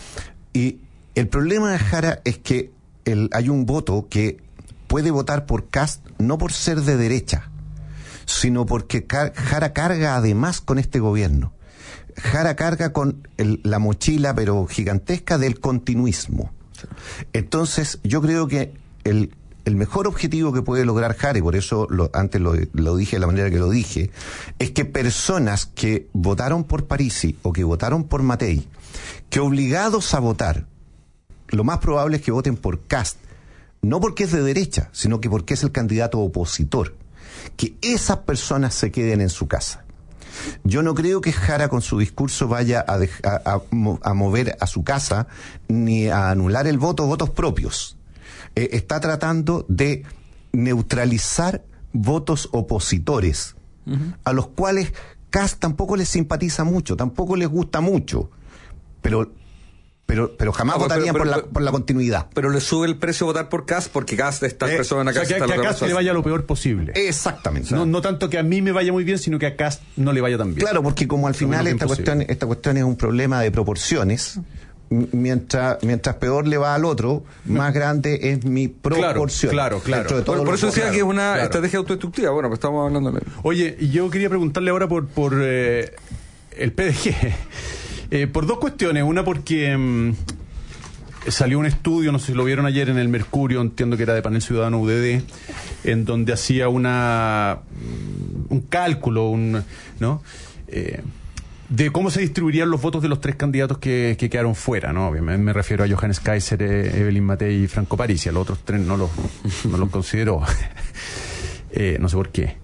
Y el problema de Jara es que el, hay un voto que puede votar por Kast no por ser de derecha, sino porque car, Jara carga además con este gobierno. Jara carga con el, la mochila, pero gigantesca, del continuismo. Entonces, yo creo que el El mejor objetivo que puede lograr Jara, y por eso lo, antes lo, lo dije de la manera que lo dije, es que personas que votaron por Parisi o que votaron por Matei, que obligados a votar, lo más probable es que voten por Kast, no porque es de derecha, sino que porque es el candidato opositor, que esas personas se queden en su casa. Yo no creo que Jara con su discurso vaya a, dej- a, a, a mover a su casa ni a anular el voto, votos propios. Eh, está tratando de neutralizar votos opositores, uh-huh. a los cuales Kast tampoco les simpatiza mucho, tampoco les gusta mucho, pero pero pero jamás no, votarían pero, pero, por, pero, la, por la continuidad. Pero le sube el precio votar por Kast porque Kast está eh, persona o sea, que, que a Kast le vaya lo peor posible. Exactamente. O sea, no, no tanto que a mí me vaya muy bien, sino que a Kast no le vaya tan bien. Claro, porque como al final esta cuestión, esta cuestión es un problema de proporciones. Mientras mientras peor le va al otro, más grande es mi proporción. Claro, claro, claro. Por, por eso decía claro, que es una claro. estrategia autodestructiva. Bueno, pues estamos hablando. Oye, yo quería preguntarle ahora por por eh, el P D G. Eh, por dos cuestiones. Una porque mmm, salió un estudio, no sé si lo vieron ayer en el Mercurio, entiendo que era de Panel Ciudadano U D D, en donde hacía una un cálculo, un ¿no? Eh, de cómo se distribuirían los votos de los tres candidatos que, que quedaron fuera, ¿no? Obviamente me refiero a Johannes Kaiser, eh, Evelyn Matei y Franco Parisi. A los otros tres no los, no los consideró. eh, no sé por qué.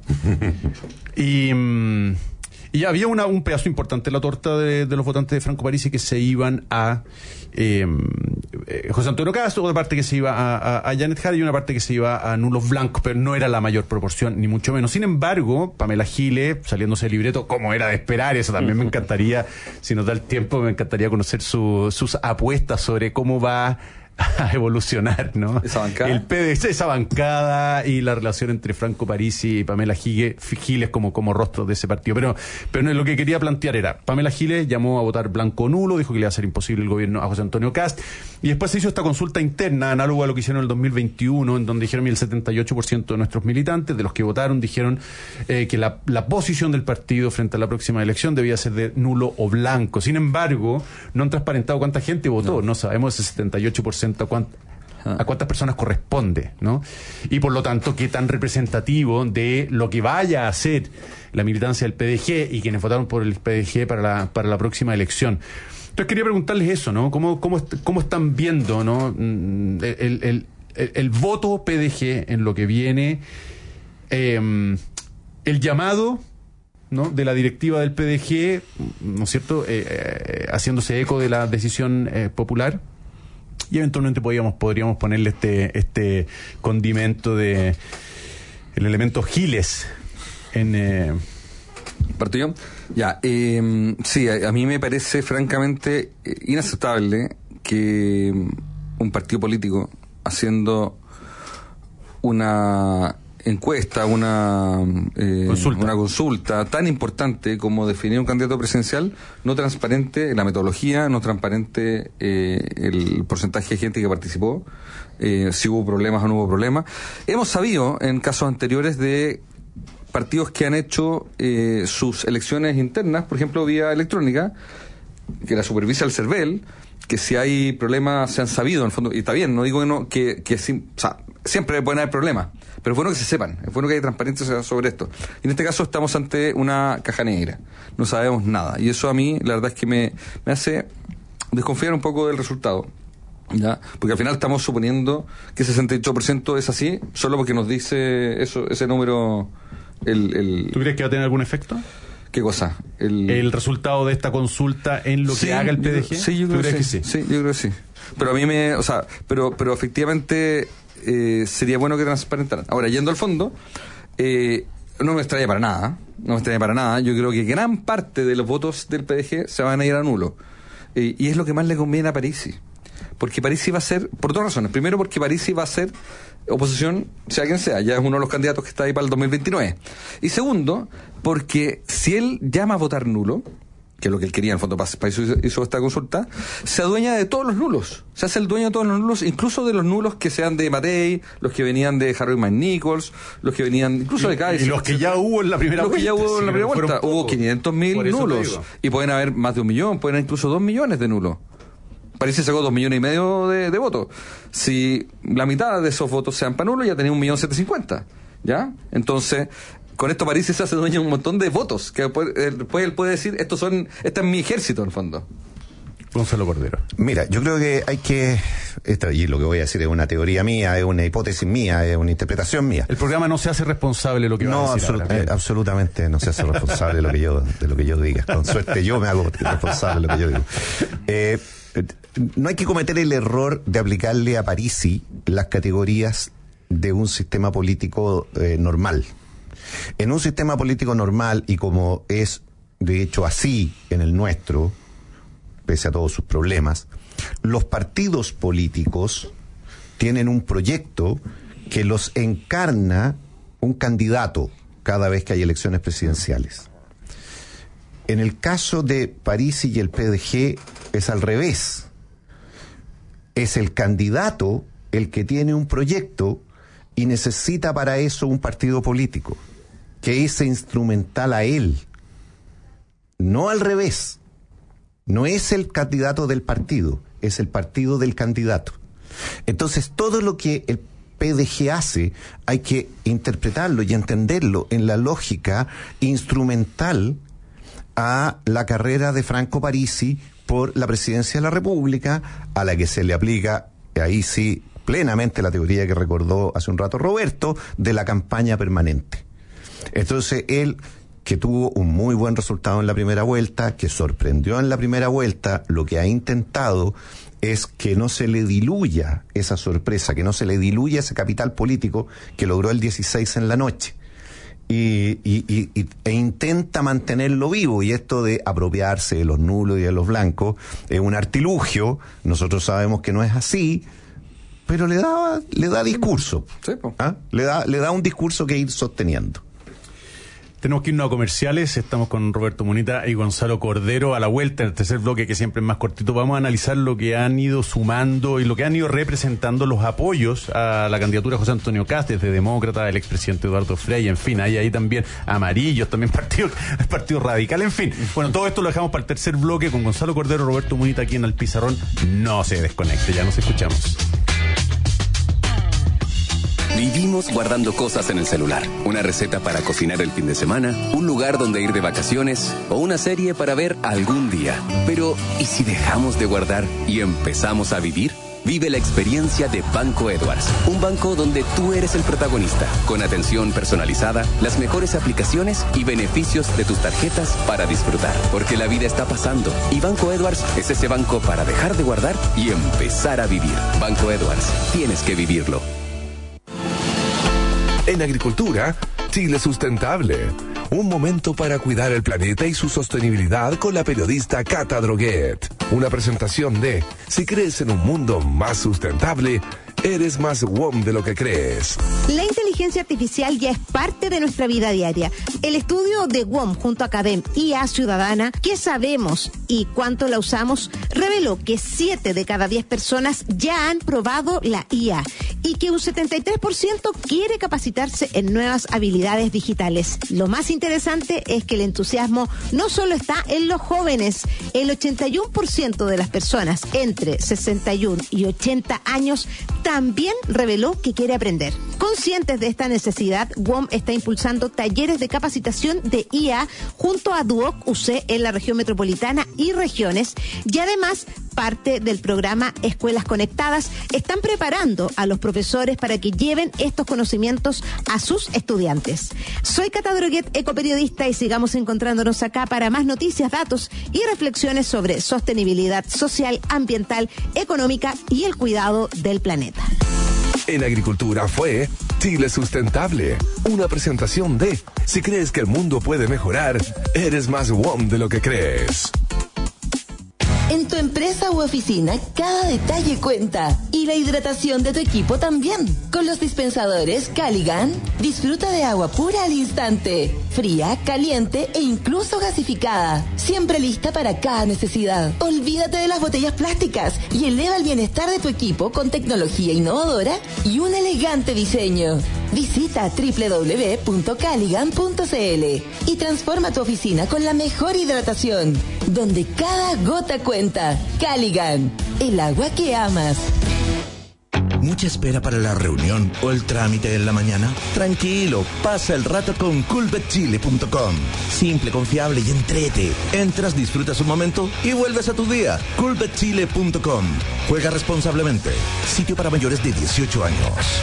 Y, mm, y había una, un pedazo importante de la torta de, de los votantes de Franco Parisi que se iban a eh, eh, José Antonio Castro, otra parte que se iba a, a, a Janet Jara y una parte que se iba a nulos blancos, pero no era la mayor proporción, ni mucho menos. Sin embargo, Pamela Giles, saliéndose del libreto, como era de esperar, eso también me encantaría, si nos da el tiempo, me encantaría conocer su, sus apuestas sobre cómo va a evolucionar, ¿no? Esa bancada. El P D C, esa bancada y la relación entre Franco Parisi y Pamela Giles, Giles como, como rostros de ese partido. Pero, pero lo que quería plantear era, Pamela Giles llamó a votar blanco nulo, dijo que le iba a ser imposible el gobierno a José Antonio Kast, y después se hizo esta consulta interna, análoga a lo que hicieron en el dos mil veintiuno, en donde dijeron que el setenta y ocho por ciento de nuestros militantes, de los que votaron, dijeron eh, que la, la posición del partido frente a la próxima elección debía ser de nulo o blanco. Sin embargo, no han transparentado cuánta gente votó, no, no sabemos ese setenta y ocho por ciento a cuánto a cuántas personas corresponde, ¿no? Y por lo tanto, qué tan representativo de lo que vaya a hacer la militancia del P D G y quienes votaron por el P D G para la, para la próxima elección. Entonces quería preguntarles eso, ¿no? ¿Cómo, cómo, cómo están viendo, ¿no? el, el, el, el voto P D G en lo que viene, eh, el llamado, ¿no?, de la directiva del P D G, ¿no es cierto?, eh, eh, haciéndose eco de la decisión eh, popular? Y eventualmente podríamos, podríamos ponerle este, este condimento de el elemento Giles en eh... ¿Parto yo? Ya, eh, sí, a, a mí me parece francamente inaceptable que un partido político haciendo una encuesta, una eh, consulta. una consulta tan importante como definir un candidato presidencial, no transparente la metodología, no transparente eh, el porcentaje de gente que participó, eh, si hubo problemas o no hubo problemas. Hemos sabido en casos anteriores de partidos que han hecho eh, sus elecciones internas, por ejemplo vía electrónica, que la supervisa el CERVEL, que si hay problemas se han sabido en el fondo, y está bien, no digo que no, que, que sí, o sea, siempre pueden haber problemas, pero es bueno que se sepan, es bueno que haya transparencia sobre esto. Y en este caso estamos ante una caja negra, no sabemos nada, y eso a mí la verdad es que me, me hace desconfiar un poco del resultado, ¿ya? Porque al final estamos suponiendo que sesenta y ocho por ciento es así, solo porque nos dice eso, ese número. El, el... ¿Tú crees que va a tener algún efecto? ¿Qué cosa? El, el resultado de esta consulta en lo sí, que haga el P D G. Yo, sí, yo creo que, que sí. sí. Sí, yo creo que sí. Pero a mí me, o sea, pero, pero efectivamente eh, sería bueno que transparentaran. Ahora, yendo al fondo, eh, no me extraña para nada, no me extraña para nada. Yo creo que gran parte de los votos del P D G se van a ir a nulo. Eh, y es lo que más le conviene a Parisi. Porque Parisi va a ser, por dos razones. Primero, porque Parisi va a ser oposición, sea quien sea, ya es uno de los candidatos que está ahí para el dos mil veintinueve. Y segundo, porque si él llama a votar nulo, que es lo que él quería en el fondo, para eso hizo esta consulta, se adueña de todos los nulos, se hace el dueño de todos los nulos, incluso de los nulos que sean de Matei, los que venían de Harry McNichols, los que venían incluso y, de Kaiser. Y los que ya hubo en la primera los vuelta. Los que ya hubo en la primera vuelta, hubo quinientos mil nulos, y pueden haber más de un millón, pueden haber incluso dos millones de nulos. Parece que sacó dos millones y medio de, de votos. Si la mitad de esos votos sean para nulo, ya tenía un millón setecientos cincuenta. ¿Ya? Entonces, con esto Parisi se hace dueño de un montón de votos. Que después, después él puede decir, estos son, este es mi ejército, en el fondo. Gonzalo Cordero. Mira, yo creo que hay que, esto, y lo que voy a decir es una teoría mía, es una hipótesis mía, es una interpretación mía. El programa no se hace responsable de lo que no, va a decir absolut- ahora. eh, absolutamente no se hace responsable de lo que yo, de lo que yo diga. Con suerte yo me hago responsable de lo que yo digo. Eh, no hay que cometer el error de aplicarle a Parisi las categorías de un sistema político eh, normal. En un sistema político normal, y como es de hecho así en el nuestro, pese a todos sus problemas, los partidos políticos tienen un proyecto que los encarna un candidato cada vez que hay elecciones presidenciales. En el caso de Parisi y el P D G es al revés. Es el candidato el que tiene un proyecto y necesita para eso un partido político, que es instrumental a él. No al revés. No es el candidato del partido, es el partido del candidato. Entonces, todo lo que el P D G hace, hay que interpretarlo y entenderlo en la lógica instrumental a la carrera de Franco Parisi por la presidencia de la República, a la que se le aplica, ahí sí, plenamente la teoría que recordó hace un rato Roberto, de la campaña permanente. Entonces, él, que tuvo un muy buen resultado en la primera vuelta, que sorprendió en la primera vuelta, lo que ha intentado es que no se le diluya esa sorpresa, que no se le diluya ese capital político que logró el dieciséis en la noche. Y, y, y, y e intenta mantenerlo vivo, y esto de apropiarse de los nulos y de los blancos es un artilugio. Nosotros sabemos que no es así, pero le da, le da discurso. Sí, po. ¿Ah? Le da, le da un discurso que ir sosteniendo. Tenemos que irnos a comerciales. Estamos con Roberto Munita y Gonzalo Cordero. A la vuelta, en el tercer bloque, que siempre es más cortito, vamos a analizar lo que han ido sumando y lo que han ido representando los apoyos a la candidatura de José Antonio Kast, desde Demócrata, el expresidente Eduardo Frei, en fin, hay ahí también amarillos, también partido, partido radical, en fin. Bueno, todo esto lo dejamos para el tercer bloque con Gonzalo Cordero, Roberto Munita aquí en El Pizarrón. No se desconecte, ya nos escuchamos. Vivimos guardando cosas en el celular. Una receta para cocinar el fin de semana, un lugar donde ir de vacaciones o una serie para ver algún día. Pero, ¿y si dejamos de guardar y empezamos a vivir? Vive la experiencia de Banco Edwards, un banco donde tú eres el protagonista, con atención personalizada, las mejores aplicaciones y beneficios de tus tarjetas para disfrutar. Porque la vida está pasando y Banco Edwards es ese banco para dejar de guardar y empezar a vivir. Banco Edwards, tienes que vivirlo. En agricultura, Chile Sustentable. Un momento para cuidar el planeta y su sostenibilidad con la periodista Cata Droguet. Una presentación de Si crees en un mundo más sustentable, eres más W O M de lo que crees. La inteligencia artificial ya es parte de nuestra vida diaria. El estudio de W O M junto a Cadem I A Ciudadana, ¿qué sabemos y cuánto la usamos?, reveló que siete de cada diez personas ya han probado la I A y que un setenta y tres por ciento quiere capacitarse en nuevas habilidades digitales. Lo más interesante es que el entusiasmo no solo está en los jóvenes. El ochenta y uno por ciento de las personas entre sesenta y uno y ochenta años también reveló que quiere aprender. Conscientes de esta necesidad, W O M está impulsando talleres de capacitación de I A junto a Duoc U C en la región metropolitana y regiones, y además parte del programa Escuelas Conectadas están preparando a los profesores para que lleven estos conocimientos a sus estudiantes. Soy Cata Droguet, ecoperiodista, y sigamos encontrándonos acá para más noticias, datos y reflexiones sobre sostenibilidad social, ambiental, económica y el cuidado del planeta. En agricultura fue Chile Sustentable. Una presentación de Si crees que el mundo puede mejorar, eres más W O M de lo que crees. En tu empresa u oficina, cada detalle cuenta. Y la hidratación de tu equipo también. Con los dispensadores Caligan, disfruta de agua pura al instante. Fría, caliente e incluso gasificada. Siempre lista para cada necesidad. Olvídate de las botellas plásticas y eleva el bienestar de tu equipo con tecnología innovadora y un elegante diseño. Visita doble u doble u doble u punto caligan punto c l y transforma tu oficina con la mejor hidratación, donde cada gota cuenta. Caligan, el agua que amas. ¿Mucha espera para la reunión o el trámite en la mañana? Tranquilo, pasa el rato con coolbet chile punto com. Simple, confiable y entrete. Entras, disfrutas un momento y vuelves a tu día. coolbet chile punto com. Juega responsablemente. Sitio para mayores de dieciocho años.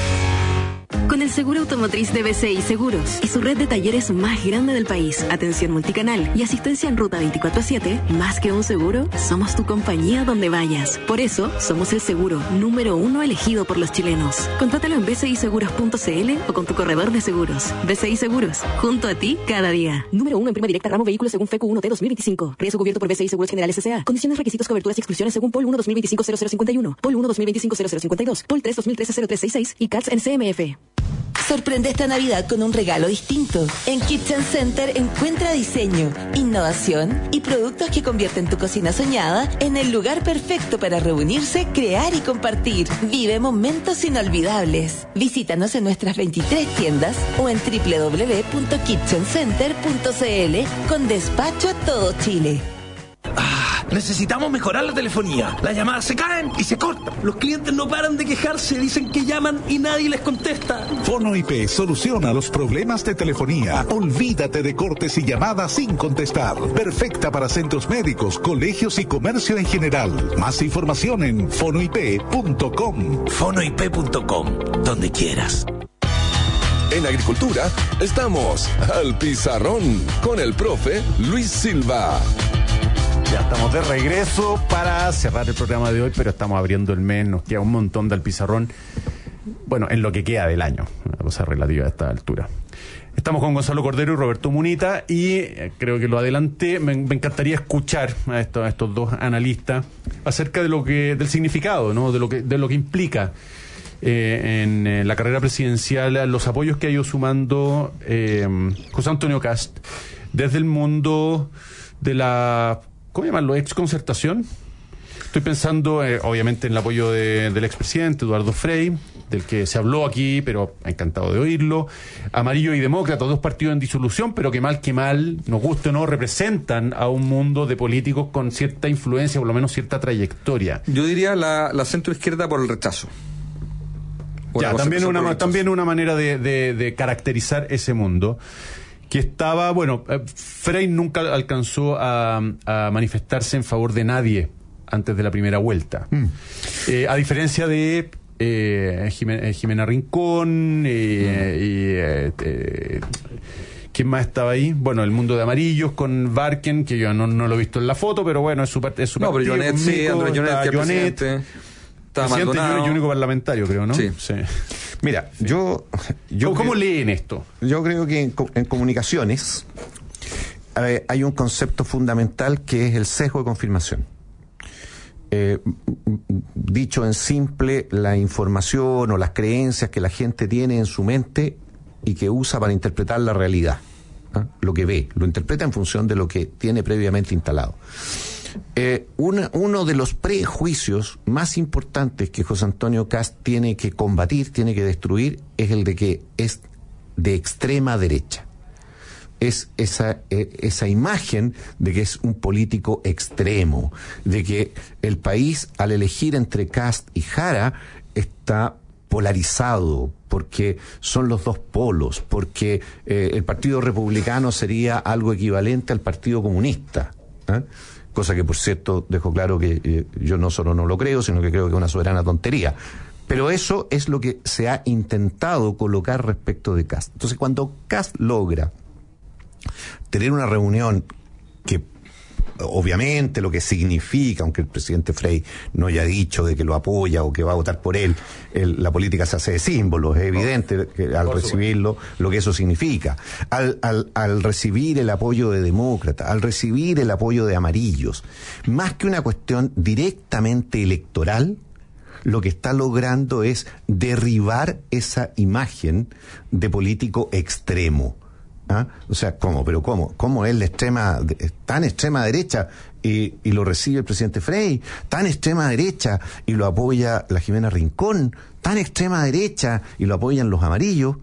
Con el seguro automotriz de B C I Seguros y su red de talleres más grande del país, atención multicanal y asistencia en ruta veinticuatro siete, más que un seguro, somos tu compañía donde vayas. Por eso, somos el seguro número uno elegido por los chilenos. Contrátalo en b c i seguros punto c l o con tu corredor de seguros. B C I Seguros, junto a ti cada día. Número uno en prima directa ramo vehículos según F E C U uno T dos mil veinticinco. Riesgo cubierto por B C I Seguros Generales S A. Condiciones, requisitos, coberturas y exclusiones según P O L uno dos mil veinticinco cero cero cincuenta y uno, P O L uno dos mil veinticinco cero cero cincuenta y dos, P O L tres dos mil trece cero tres sesenta y seis y C A T S en C M F. Sorprende esta Navidad con un regalo distinto. En Kitchen Center encuentra diseño, innovación y productos que convierten tu cocina soñada en el lugar perfecto para reunirse, crear y compartir. Vive momentos inolvidables. Visítanos en nuestras veintitrés tiendas o en doble u doble u doble u punto kitchen center punto c l con despacho a todo Chile. Necesitamos mejorar la telefonía. Las llamadas se caen y se cortan. Los clientes no paran de quejarse, dicen que llaman y nadie les contesta. Fono I P soluciona los problemas de telefonía. Olvídate de cortes y llamadas sin contestar. Perfecta para centros médicos, colegios y comercio en general. Más información en fono i p punto com. fono i p punto com, donde quieras. En Agricultura estamos al pizarrón con el profe Luis Silva. Ya estamos de regreso para cerrar el programa de hoy, pero estamos abriendo el mes, nos queda un montón del pizarrón, bueno, en lo que queda del año, una cosa relativa a esta altura. Estamos con Gonzalo Cordero y Roberto Munita y eh, creo que lo adelanté, me, me encantaría escuchar a estos, a estos dos analistas acerca de lo que, del significado, ¿no? de lo que, de lo que implica eh, en eh, la carrera presidencial, los apoyos que ha ido sumando eh, José Antonio Kast desde el mundo de la, ¿cómo llamarlo?, exconcertación. Estoy pensando, eh, obviamente, en el apoyo de, del expresidente Eduardo Frei, del que se habló aquí, pero encantado de oírlo. Amarillo y Demócrata, dos partidos en disolución, pero que mal que mal, nos guste o no, representan a un mundo de políticos con cierta influencia, por lo menos cierta trayectoria. Yo diría la, la centroizquierda por el rechazo. Ya, también una, rechazo. también una manera de, de, de caracterizar ese mundo. Que estaba, bueno, Frei nunca alcanzó a, a manifestarse en favor de nadie antes de la primera vuelta. Mm. Eh, a diferencia de eh, Jimena, Jimena Rincón, eh, mm. y eh, eh, ¿quién más estaba ahí? Bueno, el mundo de amarillos con Barken, que yo no, no lo he visto en la foto, pero bueno, es su, es su no, partido. No, pero Jonet, sí, Andrés Jonet, que Jonet, está presidente y único parlamentario, creo, ¿no? Sí. sí. Mira, sí. yo... yo ¿Cómo creo, leen esto? Yo creo que en, en comunicaciones eh, hay un concepto fundamental que es el sesgo de confirmación. Eh, dicho en simple, la información o las creencias que la gente tiene en su mente y que usa para interpretar la realidad. ¿eh? Lo que ve, lo interpreta en función de lo que tiene previamente instalado. Eh, una, uno de los prejuicios más importantes que José Antonio Kast tiene que combatir, tiene que destruir, es el de que es de extrema derecha. Es esa, eh, esa imagen de que es un político extremo, de que el país, al elegir entre Kast y Jara, está polarizado, porque son los dos polos, porque eh, el Partido Republicano sería algo equivalente al Partido Comunista, ¿eh? Cosa que, por cierto, dejo claro que eh, yo no solo no lo creo, sino que creo que es una soberana tontería. Pero eso es lo que se ha intentado colocar respecto de Kast. Entonces, cuando Kast logra tener una reunión que, obviamente, lo que significa, aunque el presidente Frei no haya dicho de que lo apoya o que va a votar por él, el, la política se hace de símbolos, es evidente que al recibirlo lo que eso significa. Al, al, al recibir el apoyo de Demócrata, al recibir el apoyo de Amarillos, más que una cuestión directamente electoral, lo que está logrando es derribar esa imagen de político extremo. ¿Ah? O sea, ¿cómo? ¿Pero cómo? ¿Cómo es la extrema, tan extrema derecha y, y lo recibe el presidente Frei? ¿Tan extrema derecha y lo apoya la Jimena Rincón? ¿Tan extrema derecha y lo apoyan los amarillos?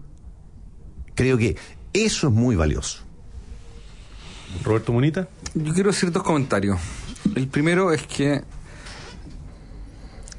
Creo que eso es muy valioso. Roberto Munita. Yo quiero hacer dos comentarios. El primero es que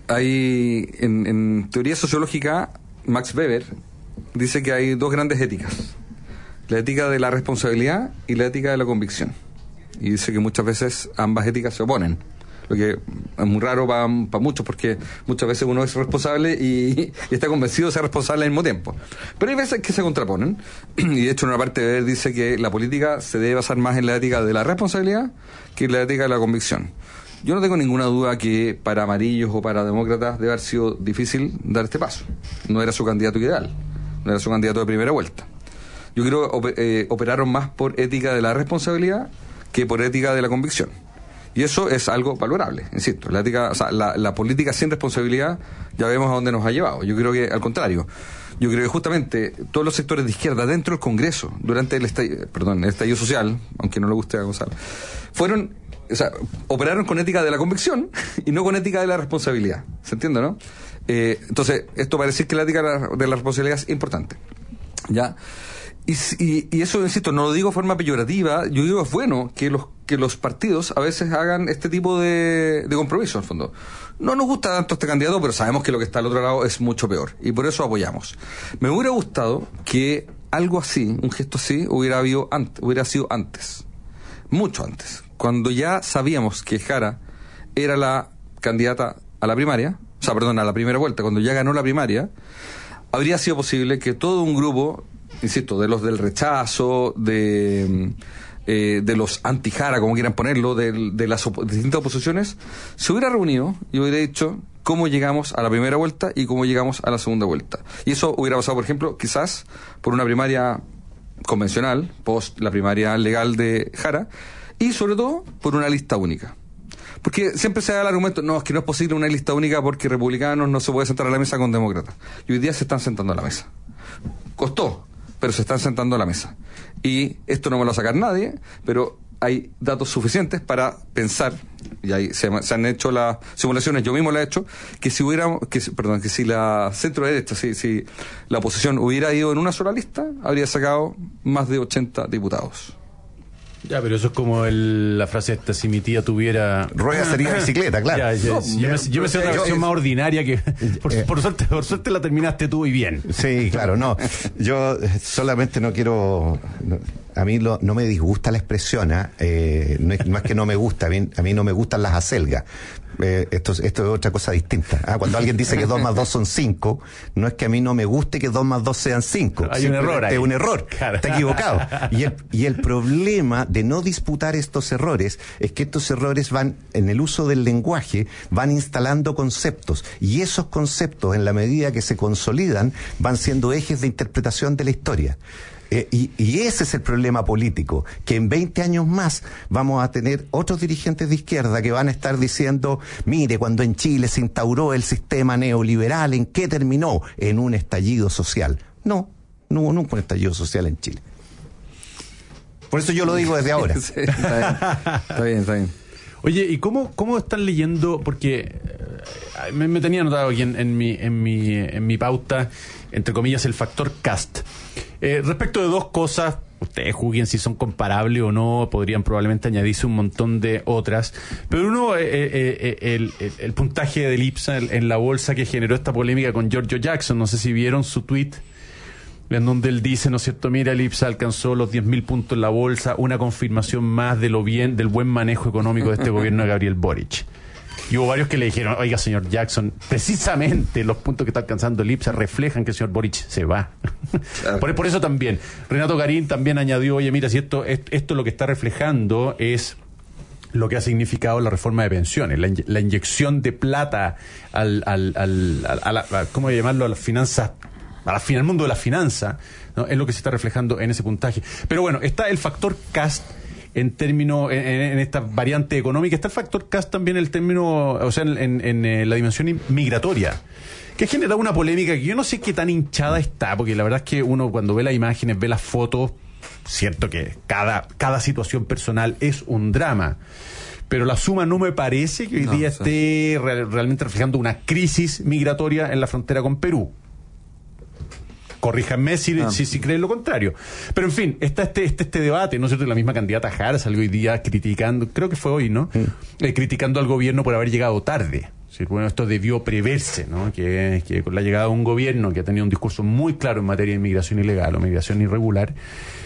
hay en, en teoría sociológica, Max Weber dice que hay dos grandes éticas: la ética de la responsabilidad y la ética de la convicción. Y dice que muchas veces ambas éticas se oponen, lo que es muy raro para pa muchos, porque muchas veces uno es responsable y, y está convencido de ser responsable al mismo tiempo. Pero hay veces que se contraponen, y de hecho en una parte de Weber dice que la política se debe basar más en la ética de la responsabilidad que en la ética de la convicción. Yo no tengo ninguna duda que para amarillos o para demócratas debe haber sido difícil dar este paso. No era su candidato ideal, no era su candidato de primera vuelta. Yo creo que eh, operaron más por ética de la responsabilidad que por ética de la convicción. Y eso es algo valorable, insisto. La ética, o sea, la, la política sin responsabilidad ya vemos a dónde nos ha llevado. Yo creo que, al contrario, yo creo que justamente todos los sectores de izquierda dentro del Congreso, durante el estallido, perdón, el estallido social, aunque no le guste a Gonzalo, fueron, o sea, operaron con ética de la convicción y no con ética de la responsabilidad. ¿Se entiende, no? Eh, entonces, esto para decir que la ética de la, de la responsabilidad es importante. ¿Ya? Y, y, y eso, insisto, no lo digo de forma peyorativa. Yo digo que es bueno que los que los partidos a veces hagan este tipo de, de compromiso, en el fondo. No nos gusta tanto este candidato, pero sabemos que lo que está al otro lado es mucho peor, y por eso apoyamos. Me hubiera gustado que algo así, un gesto así, hubiera habido antes, hubiera sido antes, mucho antes, cuando ya sabíamos que Jara era la candidata a la primaria, o sea, perdón, a la primera vuelta, cuando ya ganó la primaria. Habría sido posible que todo un grupo, insisto, de los del rechazo, de, eh, de los anti-Jara, como quieran ponerlo, de, de las op- distintas oposiciones, se hubiera reunido y hubiera dicho cómo llegamos a la primera vuelta y cómo llegamos a la segunda vuelta. Y eso hubiera pasado, por ejemplo, quizás por una primaria convencional, post la primaria legal de Jara, y sobre todo por una lista única. Porque siempre se da el argumento, no, es que no es posible una lista única porque republicanos no se puede sentar a la mesa con demócratas. Y hoy día se están sentando a la mesa. Costó, pero se están sentando a la mesa. Y esto no me lo va a sacar nadie, pero hay datos suficientes para pensar, y ahí se, se han hecho las simulaciones, yo mismo las he hecho, que si hubiera, que, perdón, que si la centro derecha, si, si la oposición hubiera ido en una sola lista, habría sacado más de ochenta diputados. Ya, pero eso es como el, la frase esta: si mi tía tuviera rueda sería bicicleta, claro. Ya, ya, no, yo, me, yo me sé una versión más ordinaria que por, eh, por suerte por suerte la terminaste tú y bien. Sí, claro, no. Yo solamente no quiero, no, a mí lo, no me disgusta la expresión, ¿eh? No, es, no es que no me gusta, a mí, a mí no me gustan las acelgas. Eh, esto, esto es otra cosa distinta. Ah, cuando alguien dice que dos más dos son cinco, no es que a mí no me guste que dos más dos sean cinco. Hay un error ahí. Es un error. Claro. Está equivocado. Y el, y el problema de no disputar estos errores es que estos errores van, en el uso del lenguaje, van instalando conceptos. Y esos conceptos, en la medida que se consolidan, van siendo ejes de interpretación de la historia. Eh, y, y ese es el problema político, que en veinte años más vamos a tener otros dirigentes de izquierda que van a estar diciendo, mire, cuando en Chile se instauró el sistema neoliberal, ¿en qué terminó? En un estallido social. No, no hubo nunca un estallido social en Chile. Por eso yo lo digo desde ahora. Sí, está bien, está bien, está bien. Oye, ¿y cómo, cómo están leyendo? Porque eh, me, me tenía anotado aquí en, en, mi, en, mi, en mi pauta, entre comillas, el factor Cast. Eh, respecto de dos cosas, ustedes juzguen si son comparables o no, podrían probablemente añadirse un montón de otras. Pero uno, eh, eh, eh, el, el, el puntaje del IPSA en, en la bolsa que generó esta polémica con Giorgio Jackson, no sé si vieron su tweet, en donde él dice, ¿no es cierto?, mira, el IPSA alcanzó los diez mil puntos en la bolsa, una confirmación más de lo bien, del buen manejo económico de este gobierno de Gabriel Boric. Y hubo varios que le dijeron, oiga, señor Jackson, precisamente los puntos que está alcanzando el IPSA reflejan que el señor Boric se va. Claro. por, por eso también, Renato Garín también añadió, oye, mira, si esto, esto lo que está reflejando es lo que ha significado la reforma de pensiones, la, la inyección de plata al, al, al, al a la, a, ¿cómo llamarlo?, a las finanzas, al final mundo de la finanza, ¿no? Es lo que se está reflejando en ese puntaje. Pero bueno, está el factor Cast en términos, en, en esta variante económica, está el factor Cast también en el término, o sea, en, en, en eh, la dimensión migratoria, que ha generado una polémica que yo no sé qué tan hinchada está, porque la verdad es que uno cuando ve las imágenes, ve las fotos, cierto que cada, cada situación personal es un drama, pero la suma no me parece que hoy no, día sí. esté real, realmente reflejando una crisis migratoria en la frontera con Perú. Corríjanme si, ah. si, si creen lo contrario. Pero en fin, está este, este, este debate, ¿no es cierto? La misma candidata Jara salió hoy día criticando, creo que fue hoy, ¿no? Mm. Eh, criticando al gobierno por haber llegado tarde. Sí, bueno, esto debió preverse, ¿no? Que, que con la llegada de un gobierno que ha tenido un discurso muy claro en materia de inmigración ilegal o migración irregular,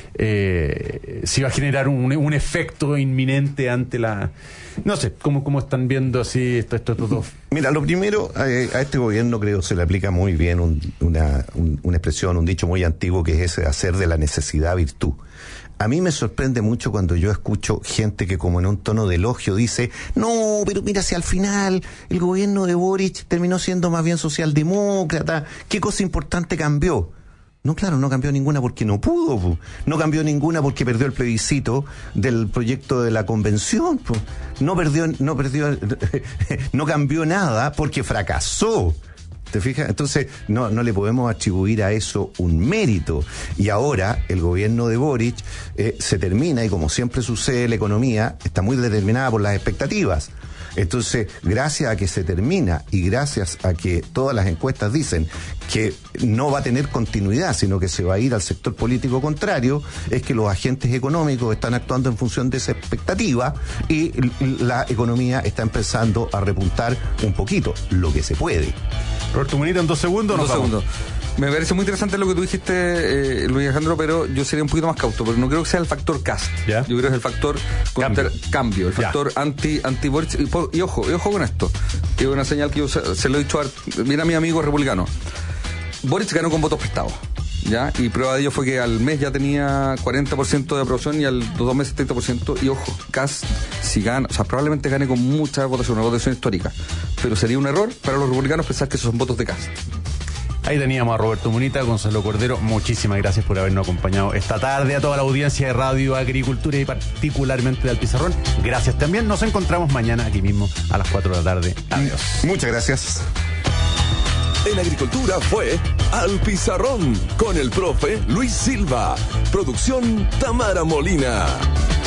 eh, se iba a generar un, un efecto inminente ante la... No sé, ¿cómo, cómo están viendo así esto, esto, estos dos? Mira, lo primero, eh, a este gobierno creo se le aplica muy bien un, una, un, una expresión, un dicho muy antiguo que es ese, hacer de la necesidad virtud. A mí me sorprende mucho cuando yo escucho gente que como en un tono de elogio dice, no, pero mira, si al final el gobierno de Boric terminó siendo más bien socialdemócrata, ¿qué cosa importante cambió? No, claro, no cambió ninguna porque no pudo, po. No cambió ninguna porque perdió el plebiscito del proyecto de la convención, po. No perdió, no perdió, no cambió nada porque fracasó. ¿Te fijas? Entonces, no, no le podemos atribuir a eso un mérito. Y ahora, el gobierno de Boric eh, se termina, y como siempre sucede, la economía está muy determinada por las expectativas. Entonces, gracias a que se termina y gracias a que todas las encuestas dicen que no va a tener continuidad, sino que se va a ir al sector político contrario, es que los agentes económicos están actuando en función de esa expectativa y la economía está empezando a repuntar un poquito, lo que se puede. Roberto Munita, en dos segundos. Dos segundos. Me parece muy interesante lo que tú dijiste, eh, Luis Alejandro, pero yo sería un poquito más cauto, pero no creo que sea el factor cast. ¿Ya? Yo creo que es el factor contra, cambio. cambio, el factor ya. anti anti Boric. Y, y ojo, y ojo con esto. Es una señal que yo se, se lo he dicho a, mira a mi amigo republicano. Boric ganó con votos prestados. ¿Ya? Y prueba de ello fue que al mes ya tenía cuarenta por ciento de aprobación y al dos meses treinta por ciento. Y ojo, Kast, si gana, o sea, probablemente gane con mucha votación, una votación histórica. Pero sería un error para los republicanos pensar que esos son votos de Kast. Ahí teníamos a Roberto Munita, Gonzalo Cordero. Muchísimas gracias por habernos acompañado esta tarde, a toda la audiencia de Radio Agricultura y particularmente de Al Pizarrón. Gracias también. Nos encontramos mañana aquí mismo a las cuatro de la tarde. Adiós. Muchas gracias. En Agricultura fue Al Pizarrón con el profe Luis Silva. Producción Tamara Molina.